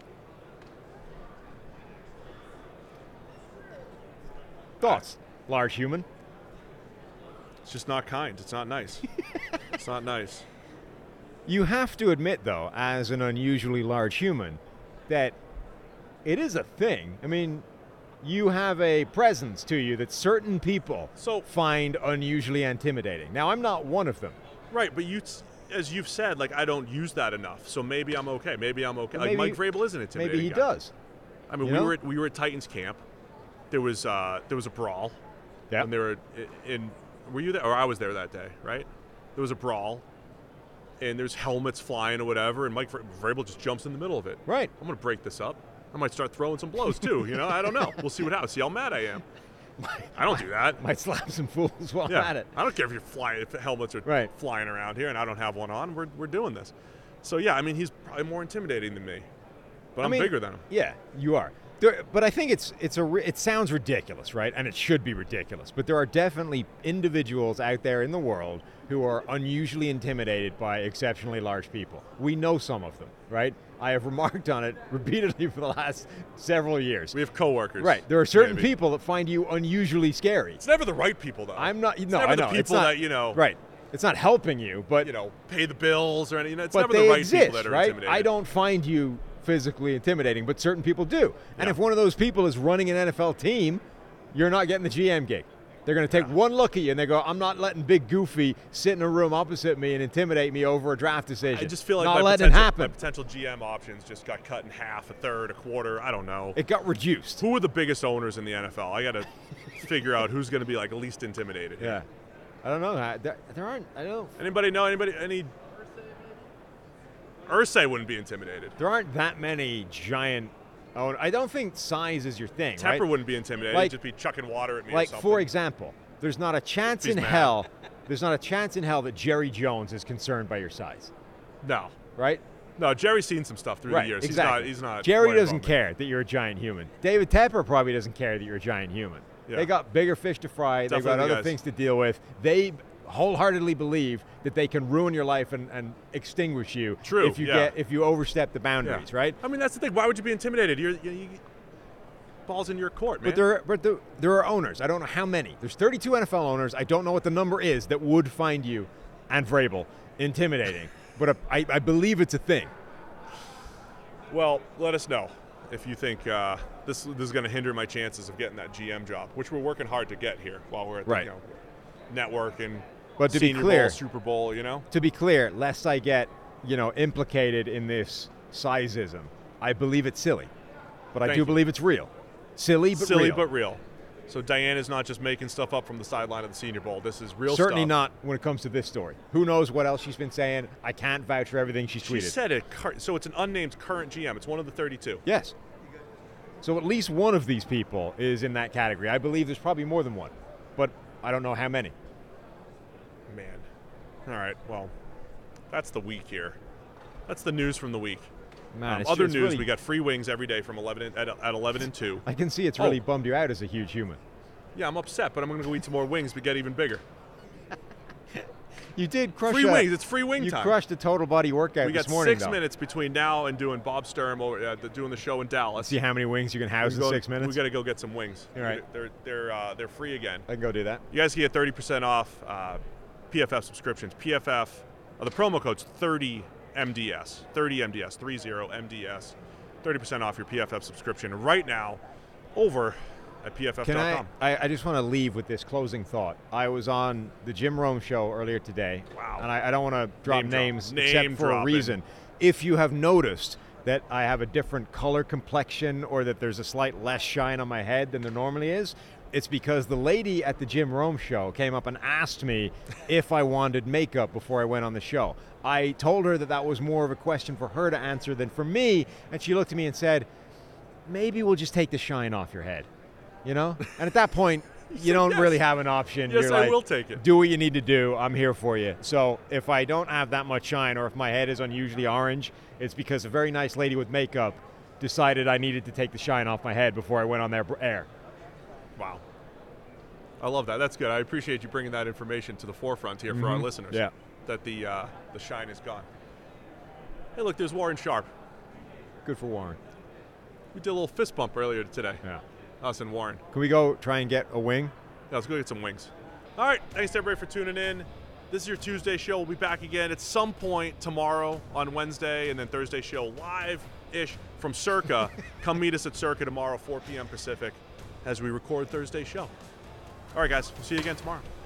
Thoughts, large human? It's just not kind. It's not nice. It's not nice. You have to admit, though, as an unusually large human, that it is a thing. I mean, you have a presence to you that certain people find unusually intimidating. Now, I'm not one of them. Right, but as you've said, I don't use that enough, so maybe I'm okay. Maybe I'm okay. Mike Vrabel is an intimidating Maybe he guy. does. I mean, we were at Titans camp. There was a brawl. Yeah. And they were in. Were you there? Or I was there that day, right? There was a brawl, and there's helmets flying or whatever, and Mike Vrabel just jumps in the middle of it. Right. I'm going to break this up. I might start throwing some blows, too. I don't know. We'll see what happens. See how mad I am. I don't do that. Might slap some fools while I'm at it. I don't care if helmets are flying around here and I don't have one on. We're doing this. So, yeah, I mean, he's probably more intimidating than me. but I'm bigger than him. Yeah, you are. But I think it sounds ridiculous, right? And it should be ridiculous. But there are definitely individuals out there in the world who are unusually intimidated by exceptionally large people. We know some of them, right? I have remarked on it repeatedly for the last several years. We have coworkers. Right. There are certain people that find you unusually scary. It's never the right people, though. I'm not. It's No, never I know. the people it's not, that, you know. Right. It's not helping you, but pay the bills or anything. It's but never they the right exist, people that are right? intimidated. I don't find you physically intimidating, but certain people do. And if one of those people is running an NFL team, you're not getting the GM gig. They're going to take one look at you and they go, I'm not letting Big Goofy sit in a room opposite me and intimidate me over a draft decision. I just feel like not my letting it happen. my potential GM options just got cut in half, a third, a quarter. I don't know. It got reduced. Who are the biggest owners in the NFL? I got to figure out who's going to be like least intimidated. Yeah. I don't know. There aren't. I don't. Anybody know any? Irsay wouldn't be intimidated. There aren't that many giant. I don't think size is your thing. Tepper right? wouldn't be intimidated. Like, He'd just be chucking water at me. Like or something. for example, there's not a chance He's in mad. hell. There's not a chance in hell that Jerry Jones is concerned by your size. No. Right? No, Jerry's seen some stuff through the years. Exactly. He's not. Jerry worried doesn't about me. care that you're a giant human. David Tepper probably doesn't care that you're a giant human. Yeah. They got bigger fish to fry. They've got Definitely other guys. things to deal with. They wholeheartedly believe that they can ruin your life and extinguish you True, if you overstep the boundaries, right? I mean, that's the thing. Why would you be intimidated? You ball's in your court, man. But there are owners. I don't know how many. There's 32 NFL owners. I don't know what the number is that would find you and Vrabel intimidating. But I believe it's a thing. Well, let us know if you think this is going to hinder my chances of getting that GM job, which we're working hard to get here while we're at the network and But to Senior be clear, Bowl, Super Bowl, To be clear, lest I get, implicated in this sizeism, I believe it's silly. But I Thank do you. believe it's real. Silly but real. So Diana's not just making stuff up from the sideline of the Senior Bowl. This is real Certainly stuff. not when it comes to this story. Who knows what else she's been saying? I can't vouch for everything she's tweeted. She said it. So it's an unnamed current GM. It's one of the 32. Yes. So at least one of these people is in that category. I believe there's probably more than one, but I don't know how many. Man. All right. Well, that's the week here. That's the news from the week. Man, Other it's news, really, we got free wings every day from 11 at 11 and 2. I can see it's really bummed you out as a huge human. Yeah, I'm upset, but I'm going to go eat some more wings to get even bigger. You did crush free wings. It's free wing time. You crushed a total body workout we got this morning, 6 though. minutes between now and doing Bob Sturm doing the show in Dallas. See how many wings you can house in 6 minutes? We got to go get some wings. All right. They're free again. I can go do that. You guys can get 30% off PFF subscriptions. PFF, the promo code's 30MDS. 30MDS. 30MDS. 30% off your PFF subscription right now over at PFF.com. I just want to leave with this closing thought. I was on the Jim Rome show earlier today. Wow. And I don't want to drop names except for a dropping. reason. If you have noticed that I have a different color complexion or that there's a slight less shine on my head than there normally is, it's because the lady at the Jim Rome show came up and asked me if I wanted makeup before I went on the show. I told her that was more of a question for her to answer than for me, and she looked at me and said, maybe we'll just take the shine off your head. And at that point, you don't really have an option. Yes, You're I like, will take it. Do what you need to do. I'm here for you. So if I don't have that much shine or if my head is unusually orange, it's because a very nice lady with makeup decided I needed to take the shine off my head before I went on their air. Wow. I love that. That's good. I appreciate you bringing that information to the forefront here for our listeners. Yeah. That the shine is gone. Hey, look, there's Warren Sharp. Good for Warren. We did a little fist bump earlier today. Yeah. Us and Warren. Can we go try and get a wing? Yeah, let's go get some wings. All right. Thanks, everybody, for tuning in. This is your Tuesday show. We'll be back again at some point tomorrow on Wednesday, and then Thursday show live-ish from Circa. Come meet us at Circa tomorrow, 4 p.m. Pacific, as we record Thursday's show. All right, guys. We'll see you again tomorrow.